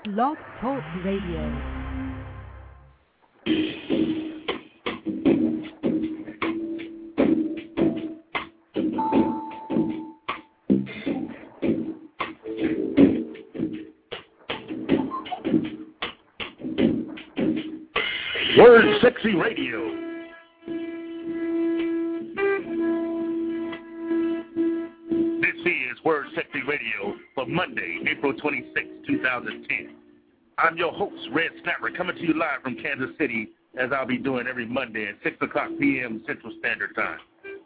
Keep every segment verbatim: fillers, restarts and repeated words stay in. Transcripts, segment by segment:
Blog Talk Radio. Word Sexy Radio. This is Word Sexy Radio for Monday, April twenty-sixth, two thousand ten. I'm your host, Red Snapper, coming to you live from Kansas City, as I'll be doing every Monday at six o'clock p.m. Central Standard Time.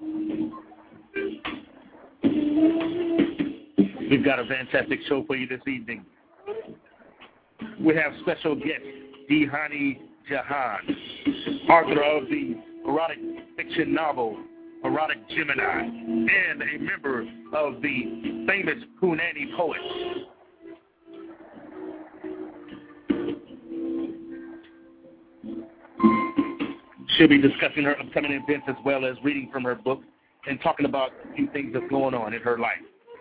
We've got a fantastic show for you this evening. We have special guest, Dihani Jahan, author of the erotic fiction novel, Erotic Gemini, and a member of the famous Punani Poets. She'll be discussing her upcoming events as well as reading from her book and talking about a few things that's going on in her life.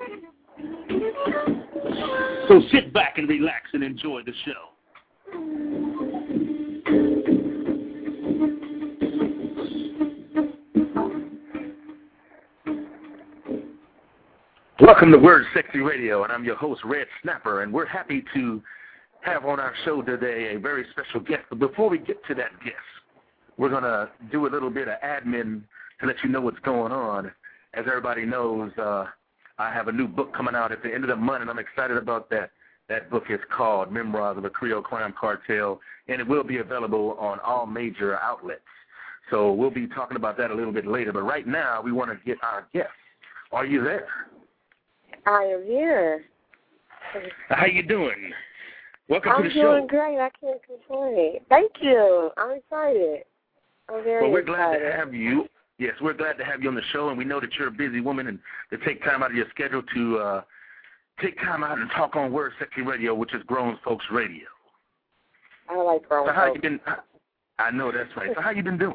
So sit back and relax and enjoy the show. Welcome to Word Sexy Radio, and I'm your host, Red Snapper, and we're happy to have on our show today a very special guest. But before we get to that guest, we're going to do a little bit of admin to let you know what's going on. As everybody knows, uh, I have a new book coming out at the end of the month, and I'm excited about that. That book is called Memoirs of a Creole Crime Cartel, and it will be available on all major outlets. So we'll be talking about that a little bit later. But right now, we want to get our guest. Are you there? I am here. How you doing? Welcome I'm to the show. I'm doing great. I can't complain. Thank you. I'm excited. I'm very Well, we're excited. glad to have you. Yes, we're glad to have you on the show, and we know that you're a busy woman and to take time out of your schedule to uh, take time out and talk on Word Sexy Radio, which is Grown Folks Radio. I like grown so how folks. you been? I know that's right. So how you been doing?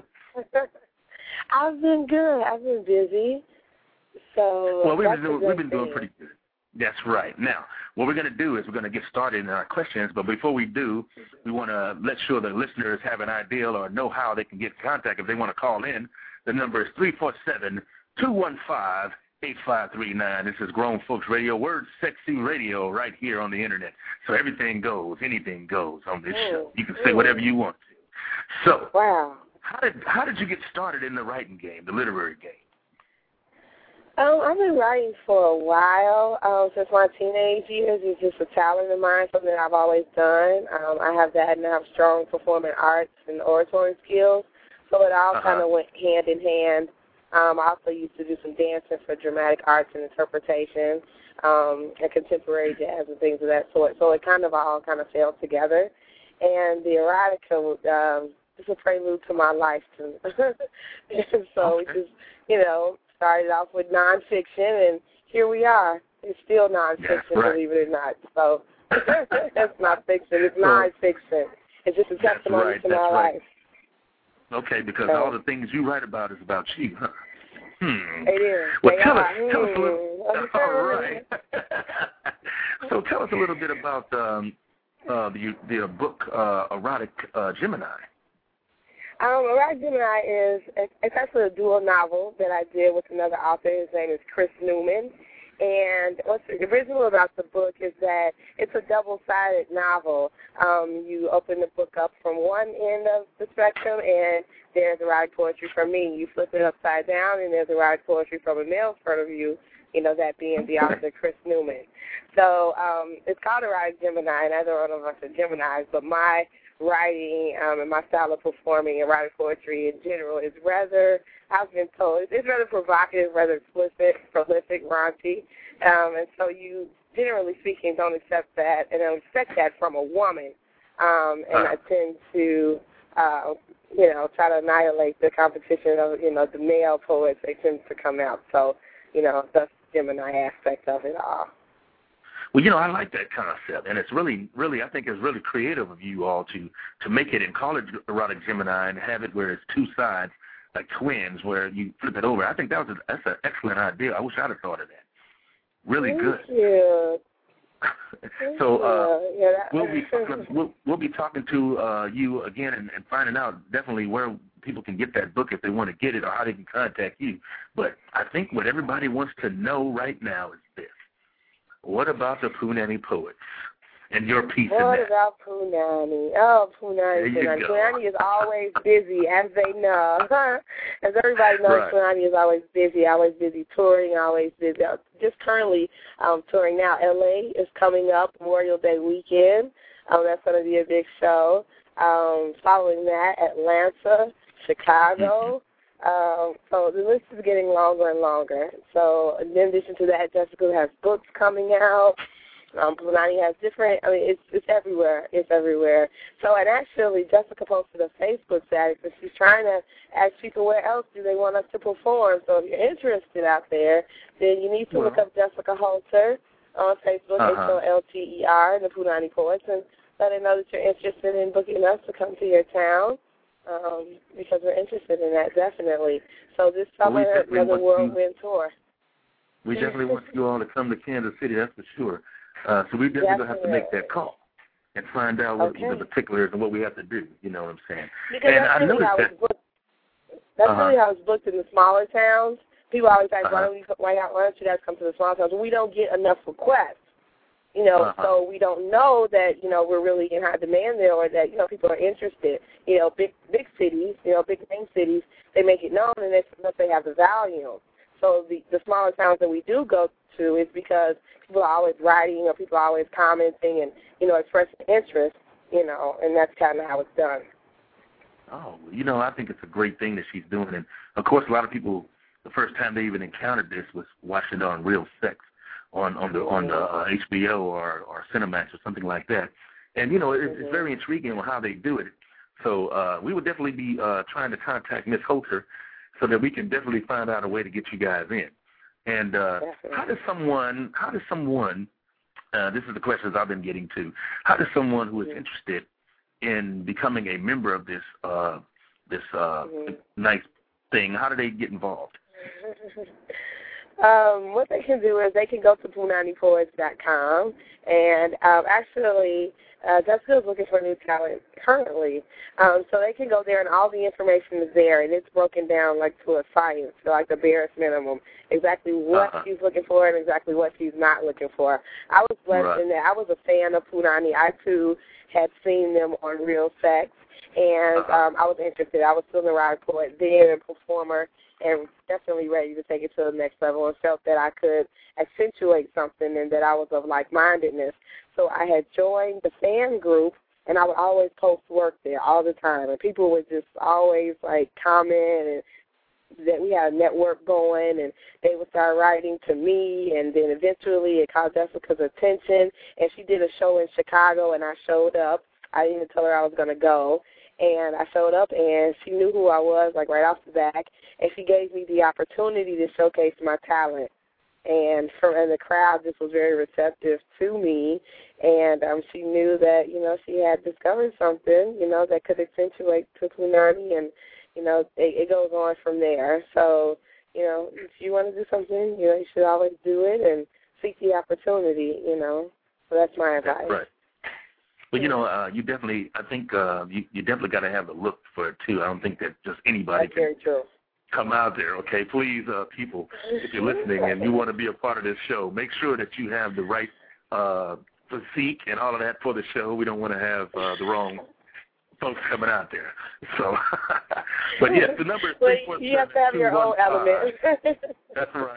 I've been good. I've been busy. So well, we've that's been doing, a we've good been doing thing. pretty good. That's right. Now, what we're going to do is we're going to get started in our questions, but before we do, we want to let sure the listeners have an idea or know how they can get in contact if they want to call in. The number is three four seven, two one five, eight five three nine. This is Grown Folks Radio, Word Sexy Radio, right here on the Internet. So everything goes, anything goes on this mm, show. You can mm. say whatever you want to. So, wow. how did how did you get started in the writing game, the literary game? Um, I've been writing for a while, um, since my teenage years. It's just a talent of mine, something I've always done. Um, I have that, and I have strong performing arts and oratory skills, so it all uh-huh. kind of went hand in hand. Um, I also used to do some dancing for dramatic arts and interpretation, um, and contemporary jazz and things of that sort. So it kind of all kind of fell together, and the erotica um, is a prelude to my life, too. And so okay. we just, you know, started off with nonfiction, and here we are. It's still nonfiction, right. believe it or not. So that's not fiction. It's so, nonfiction. It's just a testimony right, to my right. life. Okay, because so, all the things you write about is about you, huh? Hmm. It is. Well, they tell are. us, tell us a little. Hmm. All right. So tell us a little bit about um, uh, the the book uh, Erotic uh, Gemini. Um, Erotic Gemini is it's actually a dual novel that I did with another author. His name is Chris Newman. And what's original about the book is that it's a double-sided novel. Um, you open the book up from one end of the spectrum, and there's erotic poetry from me. You flip it upside down, and there's erotic poetry from a male's point of view, you know, that being the author, Chris Newman. So um, it's called Erotic Gemini, and I don't know if I said Geminis, but my writing um, and my style of performing erotic poetry in general is rather, I've been told, it's rather provocative, rather explicit, prolific, raunchy. Um, and so you, generally speaking, don't accept that, and don't expect that from a woman. Um, and I tend to, uh, you know, try to annihilate the competition of, you know, the male poets. They tend to come out. So, you know, that's the Gemini aspect of it all. Well, you know, I like that concept, and it's really, really, I think it's really creative of you all to, to make it and call it Erotic Gemini and have it where it's two sides, like twins, where you flip it over. I think that was a, that's an excellent idea. I wish I'd have thought of that. Really Thank good. You. so uh, yeah, that, we'll be we'll, we'll be talking to uh, you again and, and finding out definitely where people can get that book if they want to get it or how they can contact you. But I think what everybody wants to know right now is this. What about the Punani Poets and your piece what in that? What about Punani? Oh, Punani, Punani. Punani is always busy, as they know. As everybody knows, right. Punani is always busy, always busy touring, always busy. Just currently um, touring now. L A is coming up, Memorial Day weekend. Um, that's going to be a big show. Um, following that, Atlanta, Chicago. Um, so the list is getting longer and longer. So in addition to that, Jessica has books coming out. Um, Punani has different, I mean, it's it's everywhere. It's everywhere. So, and actually, Jessica posted a Facebook status that she's trying to ask people where else do they want us to perform. So if you're interested out there, then you need to well. look up Jessica Holter on Facebook, uh-huh. H O L T E R, the Punani Poets, and let her know that you're interested in booking us to come to your town. Um, because we're interested in that, definitely. So this summer, well, another whirlwind tour. We definitely want you all to come to Kansas City, that's for sure. Uh, so we definitely going to have to make that call and find out what okay. the particulars and what we have to do, you know what I'm saying? Because and that's I really how that, it's booked. That's uh-huh. really how it's booked in the smaller towns. People always ask, uh-huh. why don't we, why, why don't you guys come to the smaller towns? We don't get enough requests. You know, uh-huh. so we don't know that, you know, we're really in high demand there or that, you know, people are interested. You know, big big cities, you know, big name cities, they make it known and they, they have the volume. So the, the smaller towns that we do go to is because people are always writing or people are always commenting and, you know, expressing interest, you know, and that's kind of how it's done. Oh, you know, I think it's a great thing that she's doing. And, of course, a lot of people, the first time they even encountered this was watching it on Real Sex. on on the on the uh, H B O or or Cinemax or something like that, and you know it's, mm-hmm. it's very intriguing on how they do it. So uh, we would definitely be uh, trying to contact Miss Holter so that we can definitely find out a way to get you guys in. And uh, how does someone how does someone uh, this is the questions I've been getting to. How does someone who is mm-hmm. interested in becoming a member of this uh, this uh, mm-hmm. nice thing, how do they get involved? Um, what they can do is they can go to punani poets dot com, and um, actually uh, Jessica is looking for new talent currently. Um, so they can go there, and all the information is there, and it's broken down like to a science, so like the barest minimum, exactly what uh-huh. she's looking for and exactly what she's not looking for. I was blessed right. in that. I was a fan of Punani. I, too, had seen them on Real Sex, and uh-huh. um, I was interested. I was still an erotic poet then and performer, and definitely ready to take it to the next level and felt that I could accentuate something and that I was of like-mindedness. So I had joined the fan group, and I would always post work there all the time. And people would just always, like, comment and that we had a network going, and they would start writing to me, and then eventually it caught Jessica's attention, and she did a show in Chicago, and I showed up. I didn't even tell her I was going to go. And I showed up, and she knew who I was, like, right off the bat, and she gave me the opportunity to showcase my talent. And from and the crowd just was very receptive to me, and um, she knew that, you know, she had discovered something, you know, that could accentuate to Punani, and, you know, it, it goes on from there. So, you know, if you want to do something, you know, you should always do it and seek the opportunity, you know. So that's my advice. That's right. But, you know, uh, you definitely, I think uh, you, you definitely got to have a look for it, too. I don't think that just anybody That's can very true. come out there, okay? Please, uh, people, if you're listening and you want to be a part of this show, make sure that you have the right uh, physique and all of that for the show. We don't want to have uh, the wrong folks coming out there. So, but, yes, the number is three four seven, you have to have your own element. That's right.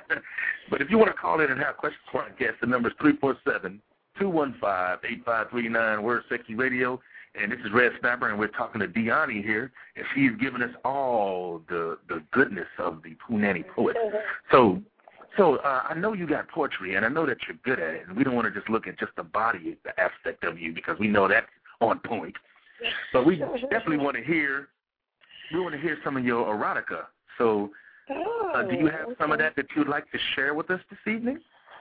But if you want to call in and have questions for our guests, the number is three four seven, two one five, eight five three nine, Word Sexy Radio, and this is Red Snapper, and we're talking to Deani here, and she's giving us all the the goodness of the Punani Poets. So, so uh, I know you got poetry, and I know that you're good at it, and we don't want to just look at just the body the aspect of you because we know that's on point. But we definitely want to hear we want to hear some of your erotica. So, uh, do you have some of that that you'd like to share with us this evening?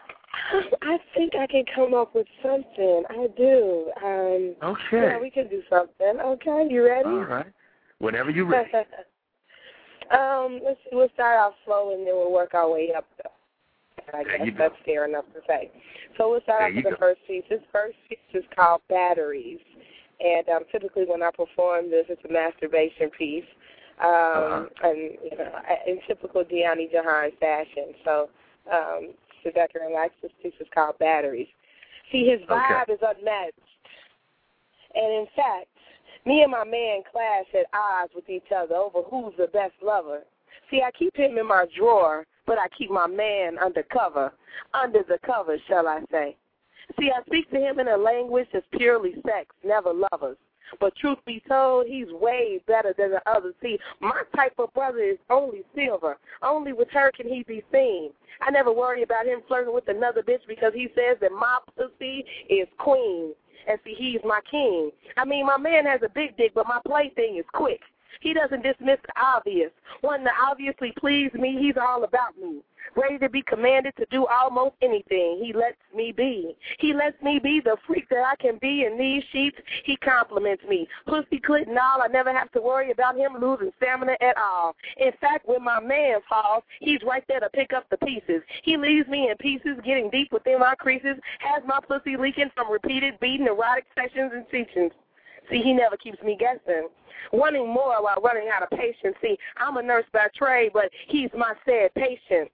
I think I can come up with something. I do. Um, okay. Yeah, we can do something. Okay, you ready? All right. Whenever you're ready. um, let's see. We'll start off slow and then we'll work our way up. I guess that's fair enough to say. So we'll start off with the go. first piece. This first piece is called Batteries. And um, typically when I perform this, it's a masturbation piece. Um, uh-huh. And, you know, in typical Deani Jahan fashion. So um, sit back and relax. This piece is called Batteries. See, his vibe okay. is unmatched. And in fact, me and my man clash at odds with each other over who's the best lover. See, I keep him in my drawer, but I keep my man undercover, under the cover, shall I say. See, I speak to him in a language that's purely sex, never lovers. But truth be told, he's way better than the others. See, my type of brother is only silver. Only with her can he be seen. I never worry about him flirting with another bitch because he says that my pussy is queen. And see, he's my king. I mean, my man has a big dick, but my plaything is quick. He doesn't dismiss the obvious. Wanting to obviously please me, he's all about me. Ready to be commanded to do almost anything. He lets me be. He lets me be the freak that I can be in these sheets. He compliments me. Pussy, clit, and all. I never have to worry about him losing stamina at all. In fact, when my man falls, he's right there to pick up the pieces. He leaves me in pieces, getting deep within my creases, has my pussy leaking from repeated beating, erotic sessions, and teachings. See, he never keeps me guessing. Wanting more while running out of patience. See, I'm a nurse by trade, but he's my said patient.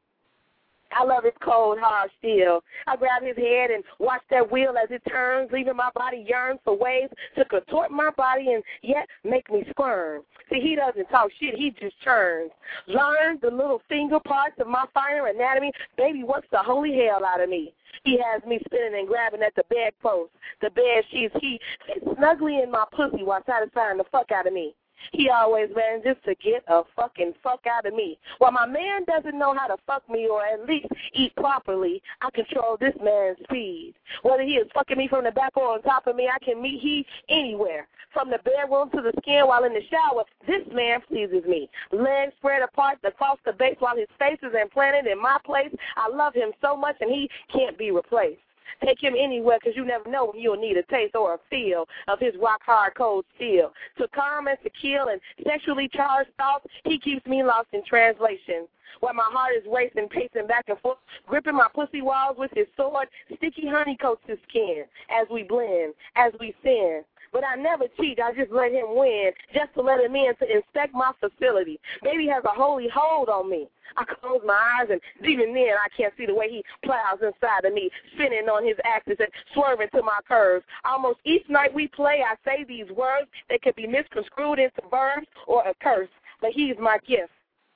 I love his cold, hard steel. I grab his head and watch that wheel as it turns, leaving my body yearn for ways to contort my body and yet make me squirm. See, he doesn't talk shit, he just churns. Learn the little finger parts of my finer anatomy. Baby, what's the holy hell out of me? He has me spinning and grabbing at the bedpost, the bed sheets. He sits snugly in my pussy while satisfying the fuck out of me. He always manages to get a fucking fuck out of me. While my man doesn't know how to fuck me or at least eat properly, I control this man's speed. Whether he is fucking me from the back or on top of me, I can meet he anywhere. From the bedroom to the skin while in the shower, this man pleases me. Legs spread apart across the base while his face is implanted in my place. I love him so much and he can't be replaced. Take him anywhere because you never know when you'll need a taste or a feel of his rock-hard cold steel. To calm and to kill and sexually charged thoughts, he keeps me lost in translation. While my heart is racing, pacing back and forth, gripping my pussy walls with his sword, sticky honey coats his skin as we blend, as we sin. But I never cheat, I just let him win, just to let him in to inspect my facility. Baby has a holy hold on me. I close my eyes, and even then I can't see the way he plows inside of me, spinning on his axis and swerving to my curves. Almost each night we play, I say these words that could be misconstrued into verbs or a curse, but he's my gift.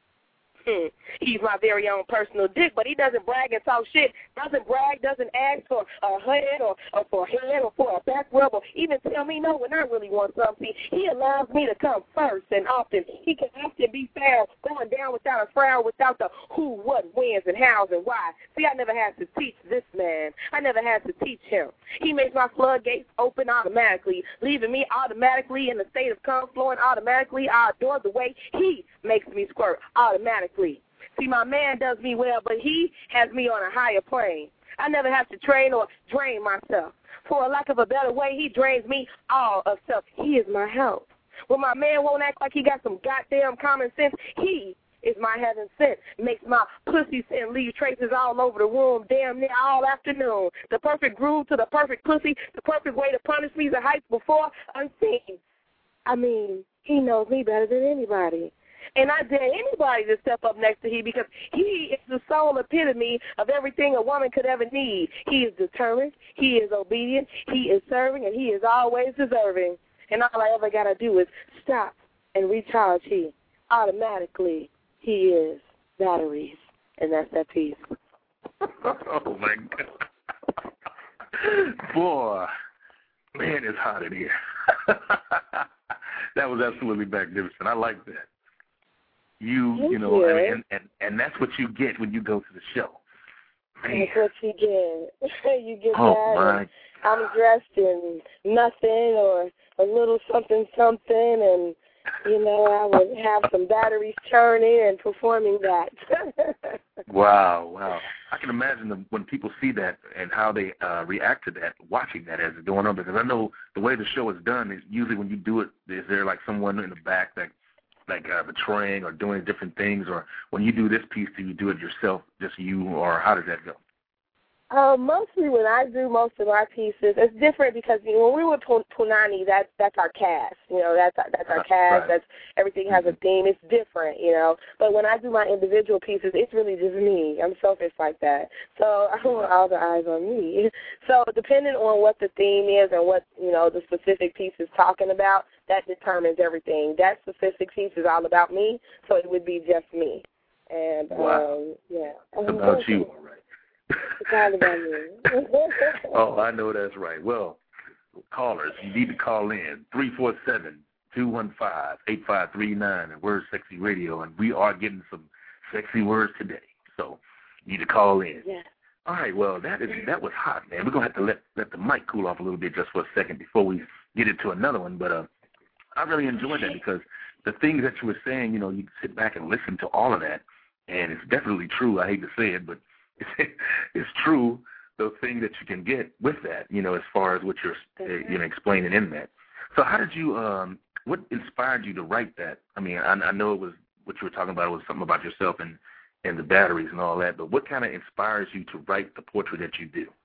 Hmm. He's my very own personal dick, but he doesn't brag and talk shit. Doesn't brag, doesn't ask for a head or, or for a head or for a back rub or even tell me no when I really want something. He allows me to come first and often. He can often be found going down without a frown, without the who, what, whens, and hows, and why. See, I never had to teach this man. I never had to teach him. He makes my floodgates open automatically, leaving me automatically in a state of cum flowing automatically. I adore the way he makes me squirt automatically. See, my man does me well, but he has me on a higher plane. I never have to train or drain myself. For a lack of a better way, he drains me all of self. He is my help. When my man won't act like he got some goddamn common sense, he is my heaven sent. Makes my pussy sin leave traces all over the room damn near all afternoon. The perfect groove to the perfect pussy, the perfect way to punish me the heights before unseen. I mean, he knows me better than anybody. And I dare anybody to step up next to him because he is the sole epitome of everything a woman could ever need. He is determined, he is obedient, he is serving, and he is always deserving. And all I ever got to do is stop and recharge he. Automatically, he is Batteries. And that's that piece. Oh, my God. Boy, man, it's hot in here. That was absolutely magnificent. I like that. You, Thank you know, you. and, and, and and that's what you get when you go to the show. Man. That's what you get. You get oh, that. My. And I'm dressed in nothing or a little something something, and, you know, I would have some batteries churning and performing that. Wow, wow. I can imagine the, when people see that and how they uh, react to that, watching that as it's going on, because I know the way the show is done is usually when you do it, is there like someone in the back that like uh, betraying or doing different things, or when you do this piece, do you do it yourself, just you, or how does that go? Uh, mostly when I do most of my pieces, it's different because you know, when we were Punani, that's that's our cast. You know, that's our, that's our cast. Right. That's everything has a theme. It's different, you know. But when I do my individual pieces, it's really just me. I'm selfish like that, so I want all the eyes on me. So depending on what the theme is and what you know the specific piece is talking about, that determines everything. That specific piece is all about me, so it would be just me. And wow. um, yeah, it's about you, all right. It's all about me. Oh, I know that's right. Well, callers, you need to call in three four seven, two one five, eight five three nine and Word Sexy Radio, and we are getting some sexy words today. So you need to call in. Yeah. All right, well, that is that was hot, man. We're going to have to let, let the mic cool off a little bit just for a second before we get into another one. But uh, I really enjoyed that because the things that you were saying, you know, you sit back and listen to all of that, and it's definitely true. I hate to say it, but it's true, those things that you can get with that, you know, as far as what you're, uh, you know, explaining in that. So how did you, um, what inspired you to write that? I mean, I, I know it was, what you were talking about was something about yourself and, and the batteries and all that, but what kind of inspires you to write the poetry that you do?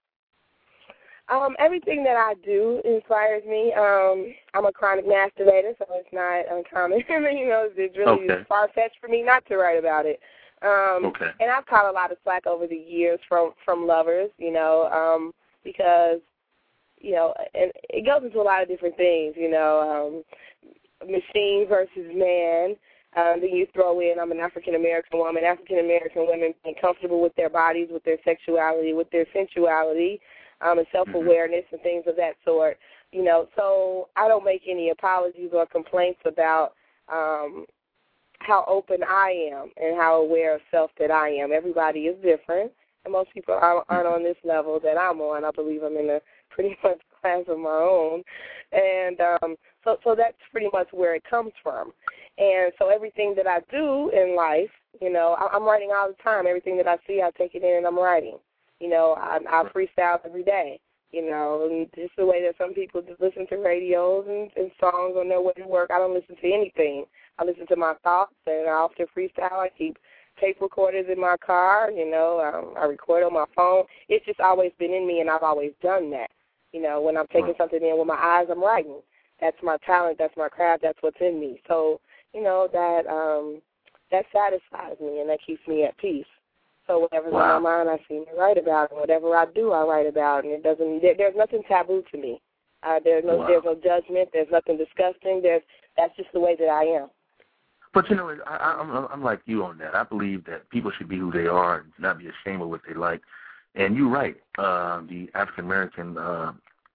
Um, everything that I do inspires me. Um, I'm a chronic masturbator, so it's not uncommon. you know, it's really okay. far-fetched for me not to write about it. Um, okay. And I've caught a lot of slack over the years from, from lovers, you know, um, because, you know, and it goes into a lot of different things, you know, um, machine versus man. Um, then you throw in, I'm an African-American woman, African-American women being comfortable with their bodies, with their sexuality, with their sensuality, um, and self-awareness mm-hmm. and things of that sort, you know. So I don't make any apologies or complaints about um how open I am and how aware of self that I am. Everybody is different, and most people aren't on this level that I'm on. I believe I'm in a pretty much class of my own, and um, so so that's pretty much where it comes from. And so everything that I do in life, you know, I, I'm writing all the time. Everything that I see, I take it in and I'm writing. You know, I, I freestyle every day. You know, and just the way that some people just listen to radios and, and songs on their way to work. I don't listen to anything. I listen to my thoughts, and I often freestyle. I keep tape recorders in my car, you know. Um, I record on my phone. It's just always been in me, and I've always done that. You know, when I'm taking something in with my eyes, I'm writing. That's my talent. That's my craft. That's what's in me. So, you know, that um, that satisfies me, and that keeps me at peace. So whatever's wow. on my mind, I seem to write about, and whatever I do, I write about, and it doesn't. There, there's nothing taboo to me. Uh, there's no, wow. there's no judgment. There's nothing disgusting. There's that's just the way that I am. But you know, I, I'm, I'm like you on that. I believe that people should be who they are and not be ashamed of what they like. And you're right. Uh, the African American uh,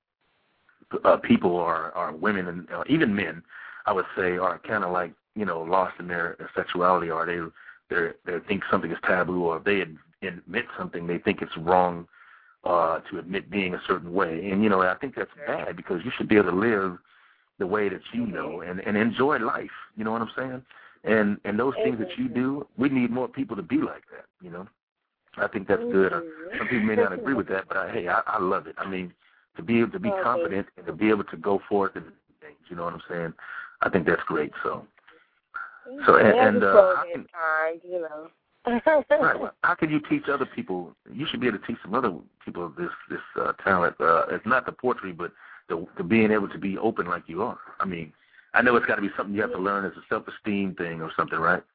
uh, people are, are women and uh, even men, I would say, are kind of like you know lost in their, their sexuality, or they they they think something is taboo, or if they admit something, they think it's wrong uh, to admit being a certain way. And, you know, I think that's bad because you should be able to live the way that you know and, and enjoy life. You know what I'm saying? And and those things that you do, we need more people to be like that, you know. I think that's good. Some people may not agree with that, but, I, hey, I, I love it. I mean, to be able to be confident and to be able to go forth and things, you know what I'm saying? I think that's great. So, so and, and uh, how can, times, you know. right, well, how can you teach other people? You should be able to teach some other people this this uh, talent. Uh, it's not the poetry, but the, the being able to be open like you are. I mean, I know it's got to be something you have to learn as a self-esteem thing or something, right?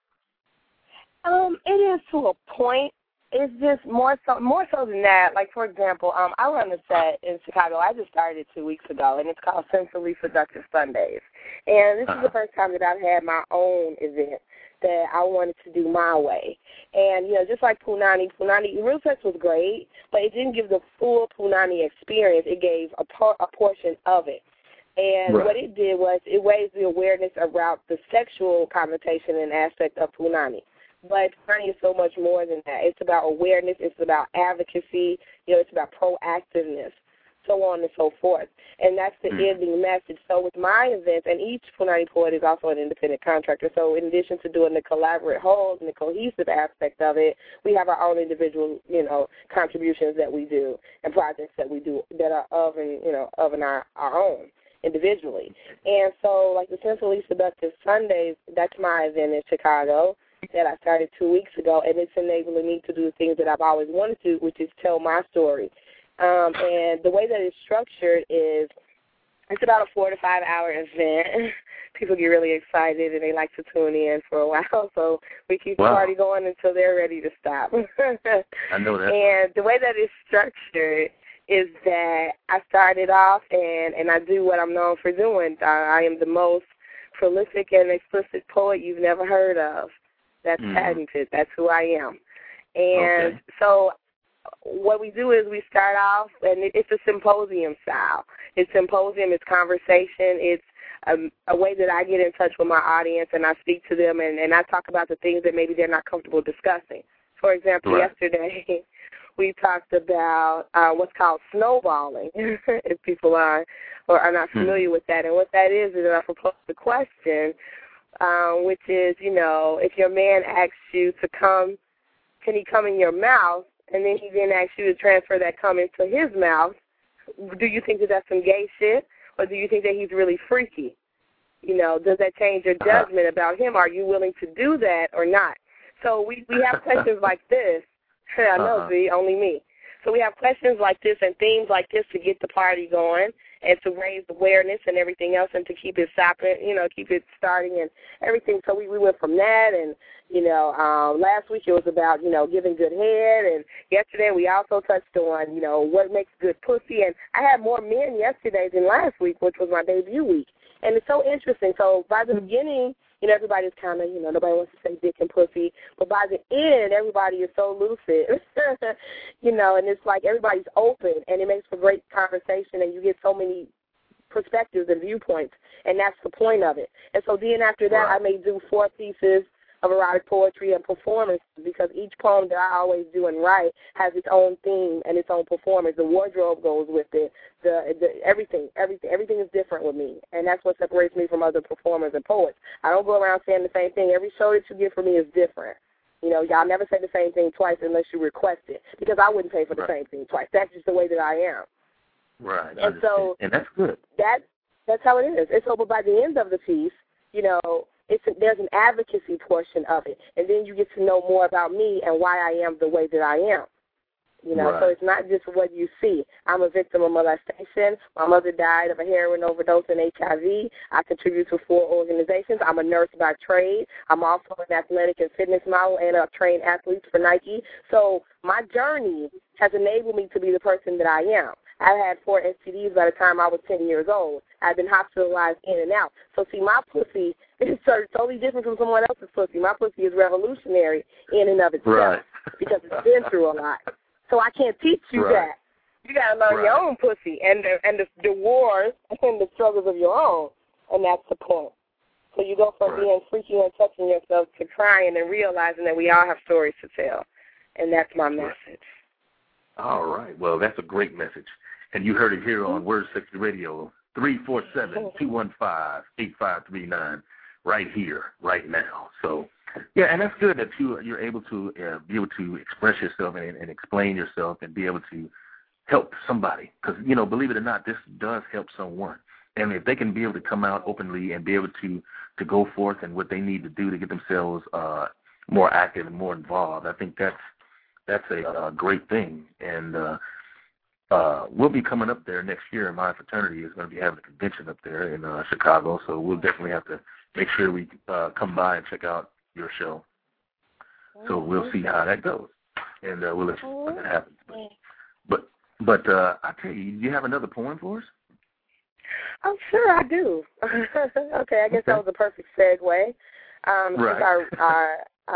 Um, it is to a point. It's just more so, more so than that. Like, for example, um, I run a set in Chicago. I just started two weeks ago, and it's called Sensually Seductive Sundays. And this uh-huh. is the first time that I've had my own event that I wanted to do my way. And, you know, just like Punani, Punani, Real Sex was great, but it didn't give the full Punani experience. It gave a, par- a portion of it. And right. what it did was it raised the awareness about the sexual connotation and aspect of Punani. But Punani is so much more than that. It's about awareness. It's about advocacy. You know, it's about proactiveness, so on and so forth. And that's the mm. ending message. So with my events, and each Punani poet is also an independent contractor, so in addition to doing the collaborative whole and the cohesive aspect of it, we have our own individual, you know, contributions that we do and projects that we do that are of and, you know, of and our, our own. individually. And so, like the Sensually Seductive Sundays, that's my event in Chicago that I started two weeks ago, and it's enabling me to do the things that I've always wanted to, which is tell my story. Um, and the way that it's structured is it's about a four to five hour event. People get really excited and they like to tune in for a while, so we keep wow. the party going until they're ready to stop. I know that. And the way that it's structured is that I started off and, and I do what I'm known for doing. Uh, I am the most prolific and explicit poet you've never heard of. That's mm. patented. That's who I am. And okay. so what we do is we start off, and it's a symposium style. It's symposium, it's conversation, it's a, a way that I get in touch with my audience and I speak to them and, and I talk about the things that maybe they're not comfortable discussing. For example, right. yesterday we talked about uh, what's called snowballing, if people are or are not familiar hmm. with that. And what that is is that I propose the question, um, which is, you know, if your man asks you to come, can he come in your mouth? And then he then asks you to transfer that cum into his mouth. Do you think that that's some gay shit, or do you think that he's really freaky? You know, does that change your judgment uh-huh. about him? Are you willing to do that or not? So we, we have questions like this. I know, uh-huh. see, only me. So we have questions like this and themes like this to get the party going and to raise awareness and everything else and to keep it stopping, you know, keep it starting and everything. So we, we went from that and, you know, um, last week it was about, you know, giving good head. And yesterday we also touched on, you know, what makes good pussy. And I had more men yesterday than last week, which was my debut week. And it's so interesting. So by the beginning, you know, everybody's kind of, you know, nobody wants to say dick and pussy. But by the end, everybody is so lucid, you know, and it's like everybody's open, and it makes for great conversation, and you get so many perspectives and viewpoints, and that's the point of it. And so then after that, right. I may do four pieces of erotic poetry and performance because each poem that I always do and write has its own theme and its own performance. The wardrobe goes with it. The, the everything, everything, everything is different with me, and that's what separates me from other performers and poets. I don't go around saying the same thing. Every show that you get from me is different. You know, y'all never say the same thing twice unless you request it because I wouldn't pay for the right. same thing twice. That's just the way that I am. Right. And so and that's good. That that's how it is. And so, but by the end of the piece, you know, It's a, there's an advocacy portion of it, and then you get to know more about me and why I am the way that I am. You know, right. so it's not just what you see. I'm a victim of molestation. My mother died of a heroin overdose and H I V. I contribute to four organizations. I'm a nurse by trade. I'm also an athletic and fitness model and a trained athlete for Nike. So my journey has enabled me to be the person that I am. I had four S T Ds by the time I was ten years old. I've been hospitalized in and out. So, see, my pussy is totally different from someone else's pussy. My pussy is revolutionary in and of itself right. because it's been through a lot. So I can't teach you right. that. You got to learn right. your own pussy and the, and the, the wars and the struggles of your own, and that's the point. So you go from right. being freaky and touching yourself to crying and realizing that we all have stories to tell, and that's my message. All right. Well, that's a great message. And you heard it here on Word Sexy Radio, three four seven, two one five, eight five three nine, right here, right now. So, yeah, and that's good that you, you're able to uh, be able to express yourself and, and explain yourself and be able to help somebody. Because, you know, believe it or not, this does help someone. And if they can be able to come out openly and be able to, to go forth and what they need to do to get themselves uh, more active and more involved, I think that's that's a, a great thing. And uh, uh, we'll be coming up there next year. My fraternity is going to be having a convention up there in uh, Chicago, so we'll definitely have to make sure we uh, come by and check out your show. So we'll see how that goes, and uh, we'll let you know when that happens. But, but, but uh, I tell you, do you have another poem for us? Oh, sure, I do. Okay, I guess okay. that was a perfect segue. Um, right. Since I, I,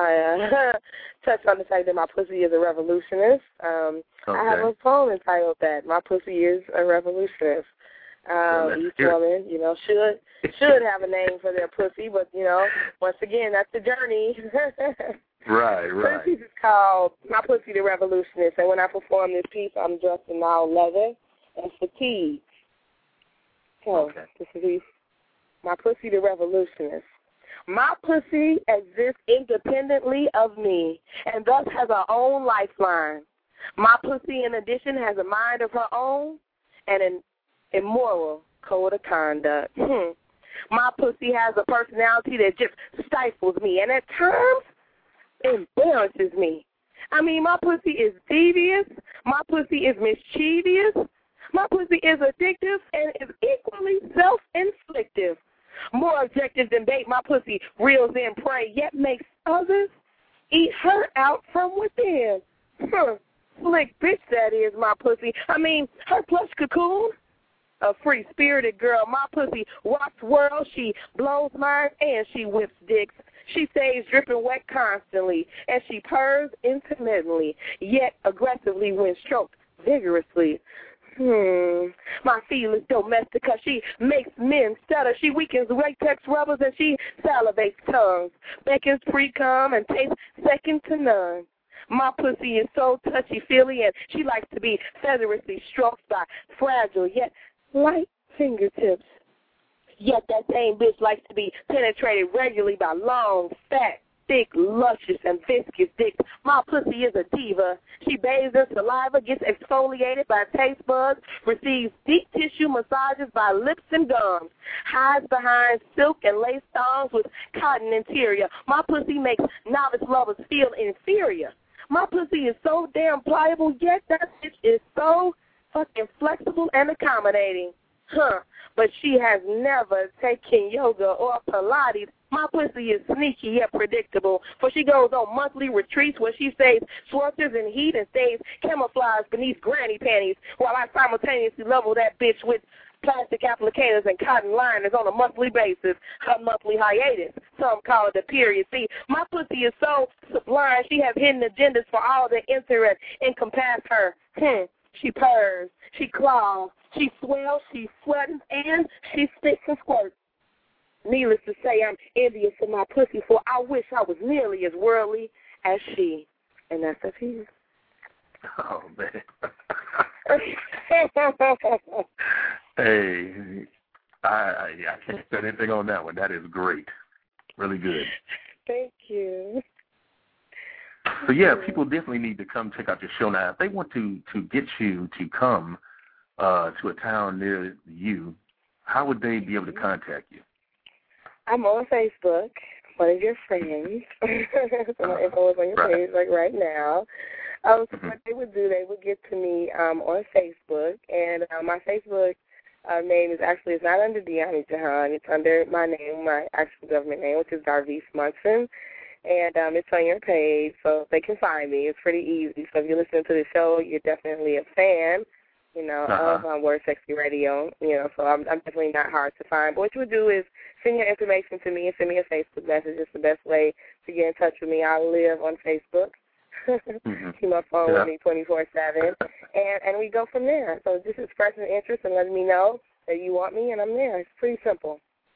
I uh, touched on the fact that my pussy is a revolutionist, um, okay. I have a poem entitled that. My pussy is a revolutionist. Um, well, each woman, you know, should should have a name for their pussy, but, you know, once again, that's the journey. Right, right. This piece is called My Pussy the Revolutionist, and when I perform this piece, I'm dressed in all leather and fatigue. So, okay. This is My Pussy the Revolutionist. My pussy exists independently of me, and thus has her own lifeline. My pussy, in addition, has a mind of her own and an immoral code of conduct. Hmm. My pussy has a personality that just stifles me and at times embarrasses me. I mean, my pussy is devious. My pussy is mischievous. My pussy is addictive and is equally self-inflictive. More objective than bait, my pussy reels in prey, yet makes others eat her out from within. Huh. Slick bitch, that is my pussy. I mean, her plush cocoon. A free-spirited girl. My pussy rocks world. She blows minds and she whips dicks. She stays dripping wet constantly, and she purrs intermittently, yet aggressively when stroked vigorously. Hmm. My feelings domestic, cause she makes men stutter. She weakens latex rubbers and she salivates tongues. Beckons pre-cum and tastes second to none. My pussy is so touchy-feely and she likes to be featherously stroked by fragile yet light fingertips. Yet that same bitch likes to be penetrated regularly by long, fat, thick, luscious, and viscous dicks. My pussy is a diva. She bathes in saliva, gets exfoliated by taste buds, receives deep tissue massages by lips and gums, hides behind silk and lace thongs with cotton interior. My pussy makes novice lovers feel inferior. My pussy is so damn pliable, yet that bitch is so fucking flexible and accommodating. Huh. But she has never taken yoga or Pilates. My pussy is sneaky yet predictable, for she goes on monthly retreats where she stays swelters in heat and stays camouflaged beneath granny panties while I simultaneously level that bitch with plastic applicators and cotton liners on a monthly basis, her monthly hiatus. Some call it a period. See, my pussy is so sublime, she has hidden agendas for all that enter and encompass her. Hmm. She purrs, she claws, she swells, she sweats, and she spits and squirts. Needless to say, I'm envious of my pussy, for I wish I was nearly as worldly as she. And that's a piece. Oh, man. Hey, I, I I can't say anything on that one. That is great. Really good. Thank you. So, yeah, people definitely need to come check out your show. Now, if they want to, to get you to come uh, to a town near you, how would they be able to contact you? I'm on Facebook, one of your friends. So my info is on your right. page like right now. Um, so mm-hmm. what they would do, they would get to me um, on Facebook, and uh, my Facebook uh, name is actually, it's not under Deani Jahan. It's under my name, my actual government name, which is Darvice Munson. And um, it's on your page, so they can find me. It's pretty easy. So if you're listening to the show, you're definitely a fan, you know, uh-huh. of um, Word Sexy Radio. You know, so I'm, I'm definitely not hard to find. But what you would do is send your information to me and send me a Facebook message. It's the best way to get in touch with me. I live on Facebook. mm-hmm. Keep my phone yeah. with me twenty-four seven, and, and we go from there. So just expressing interest and letting me know that you want me, and I'm there. It's pretty simple.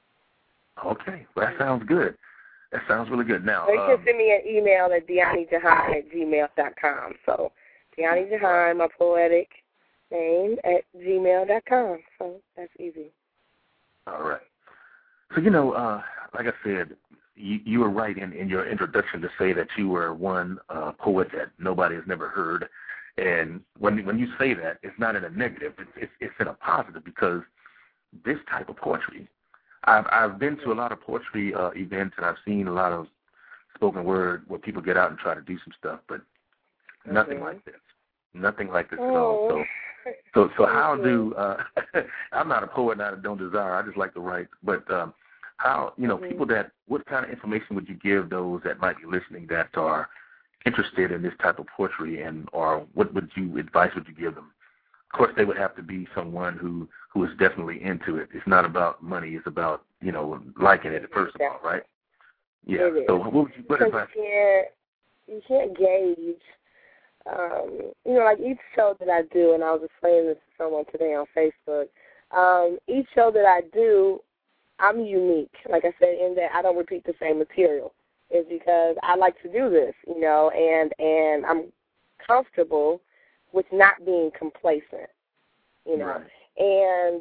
Okay, well, that sounds good. That sounds really good. Now, so you um, can send me an email at Deani Jahan at gmail dot com. So Deani Jahan, my poetic name, at gmail dot com. So that's easy. All right. So, you know, uh, like I said, you, you were right in, in your introduction to say that you were one uh, poet that nobody has never heard. And when when you say that, it's not in a negative. It's, it's, it's in a positive, because this type of poetry, I've I've been to a lot of poetry uh, events, and I've seen a lot of spoken word where people get out and try to do some stuff, but mm-hmm. nothing like this. Nothing like this oh. at all. So, so, so how do uh, I'm not a poet, and I don't desire. I just like to write. But um, how you know mm-hmm. people that what kind of information would you give those that might be listening that are interested in this type of poetry, and or what would you advice would you give them? Of course, they would have to be someone who, who is definitely into it. It's not about money. It's about, you know, liking it, first of all, right? Yeah. So what would you what advice? You can't, you can't gauge, um, you know, like each show that I do, and I was explaining this to someone today on Facebook, um, each show that I do, I'm unique. Like I said, in that I don't repeat the same material. It's because I like to do this, you know, and, and I'm comfortable with not being complacent, you know, right. and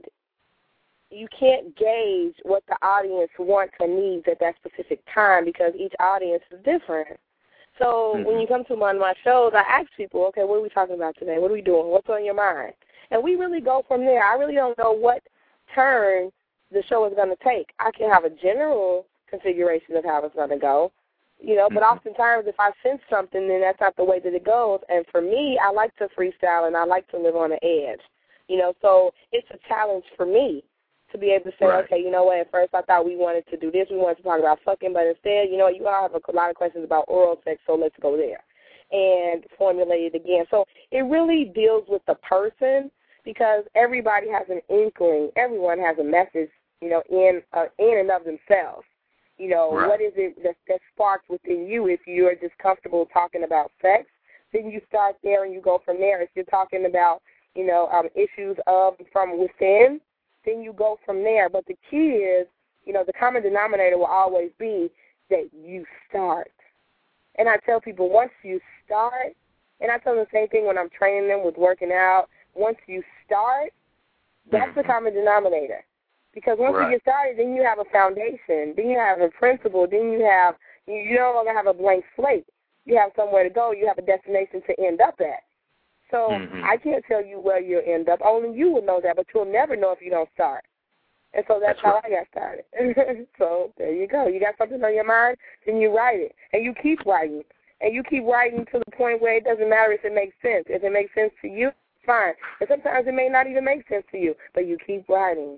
you can't gauge what the audience wants or needs at that specific time, because each audience is different. So mm-hmm. when you come to one of my shows, I ask people, okay, what are we talking about today? What are we doing? What's on your mind? And we really go from there. I really don't know what turn the show is going to take. I can have a general configuration of how it's going to go, you know, but mm-hmm. oftentimes if I sense something, then that's not the way that it goes. And for me, I like to freestyle and I like to live on the edge, you know, so it's a challenge for me to be able to say, right. okay, you know what, at first I thought we wanted to do this, we wanted to talk about fucking, but instead, you know, you all have a lot of questions about oral sex, so let's go there and formulate it again. So it really deals with the person because everybody has an inkling, everyone has a message, you know, in uh, in and of themselves. You know, right. what is it that, that sparks within you if you're just comfortable talking about sex? Then you start there and you go from there. If you're talking about, you know, um, issues of from within, then you go from there. But the key is, you know, the common denominator will always be that you start. And I tell people once you start, and I tell them the same thing when I'm training them with working out, once you start, that's mm-hmm. the common denominator. Because once right. you get started, then you have a foundation, then you have a principle, then you have, you, you no longer have a blank slate. You have somewhere to go. You have a destination to end up at. So mm-hmm. I can't tell you where you'll end up. Only you will know that, but you'll never know if you don't start. And so that's, that's how right. I got started. So there you go. You got something on your mind, then you write it. And you keep writing. And you keep writing to the point where it doesn't matter if it makes sense. If it makes sense to you, fine. And sometimes it may not even make sense to you, but you keep writing.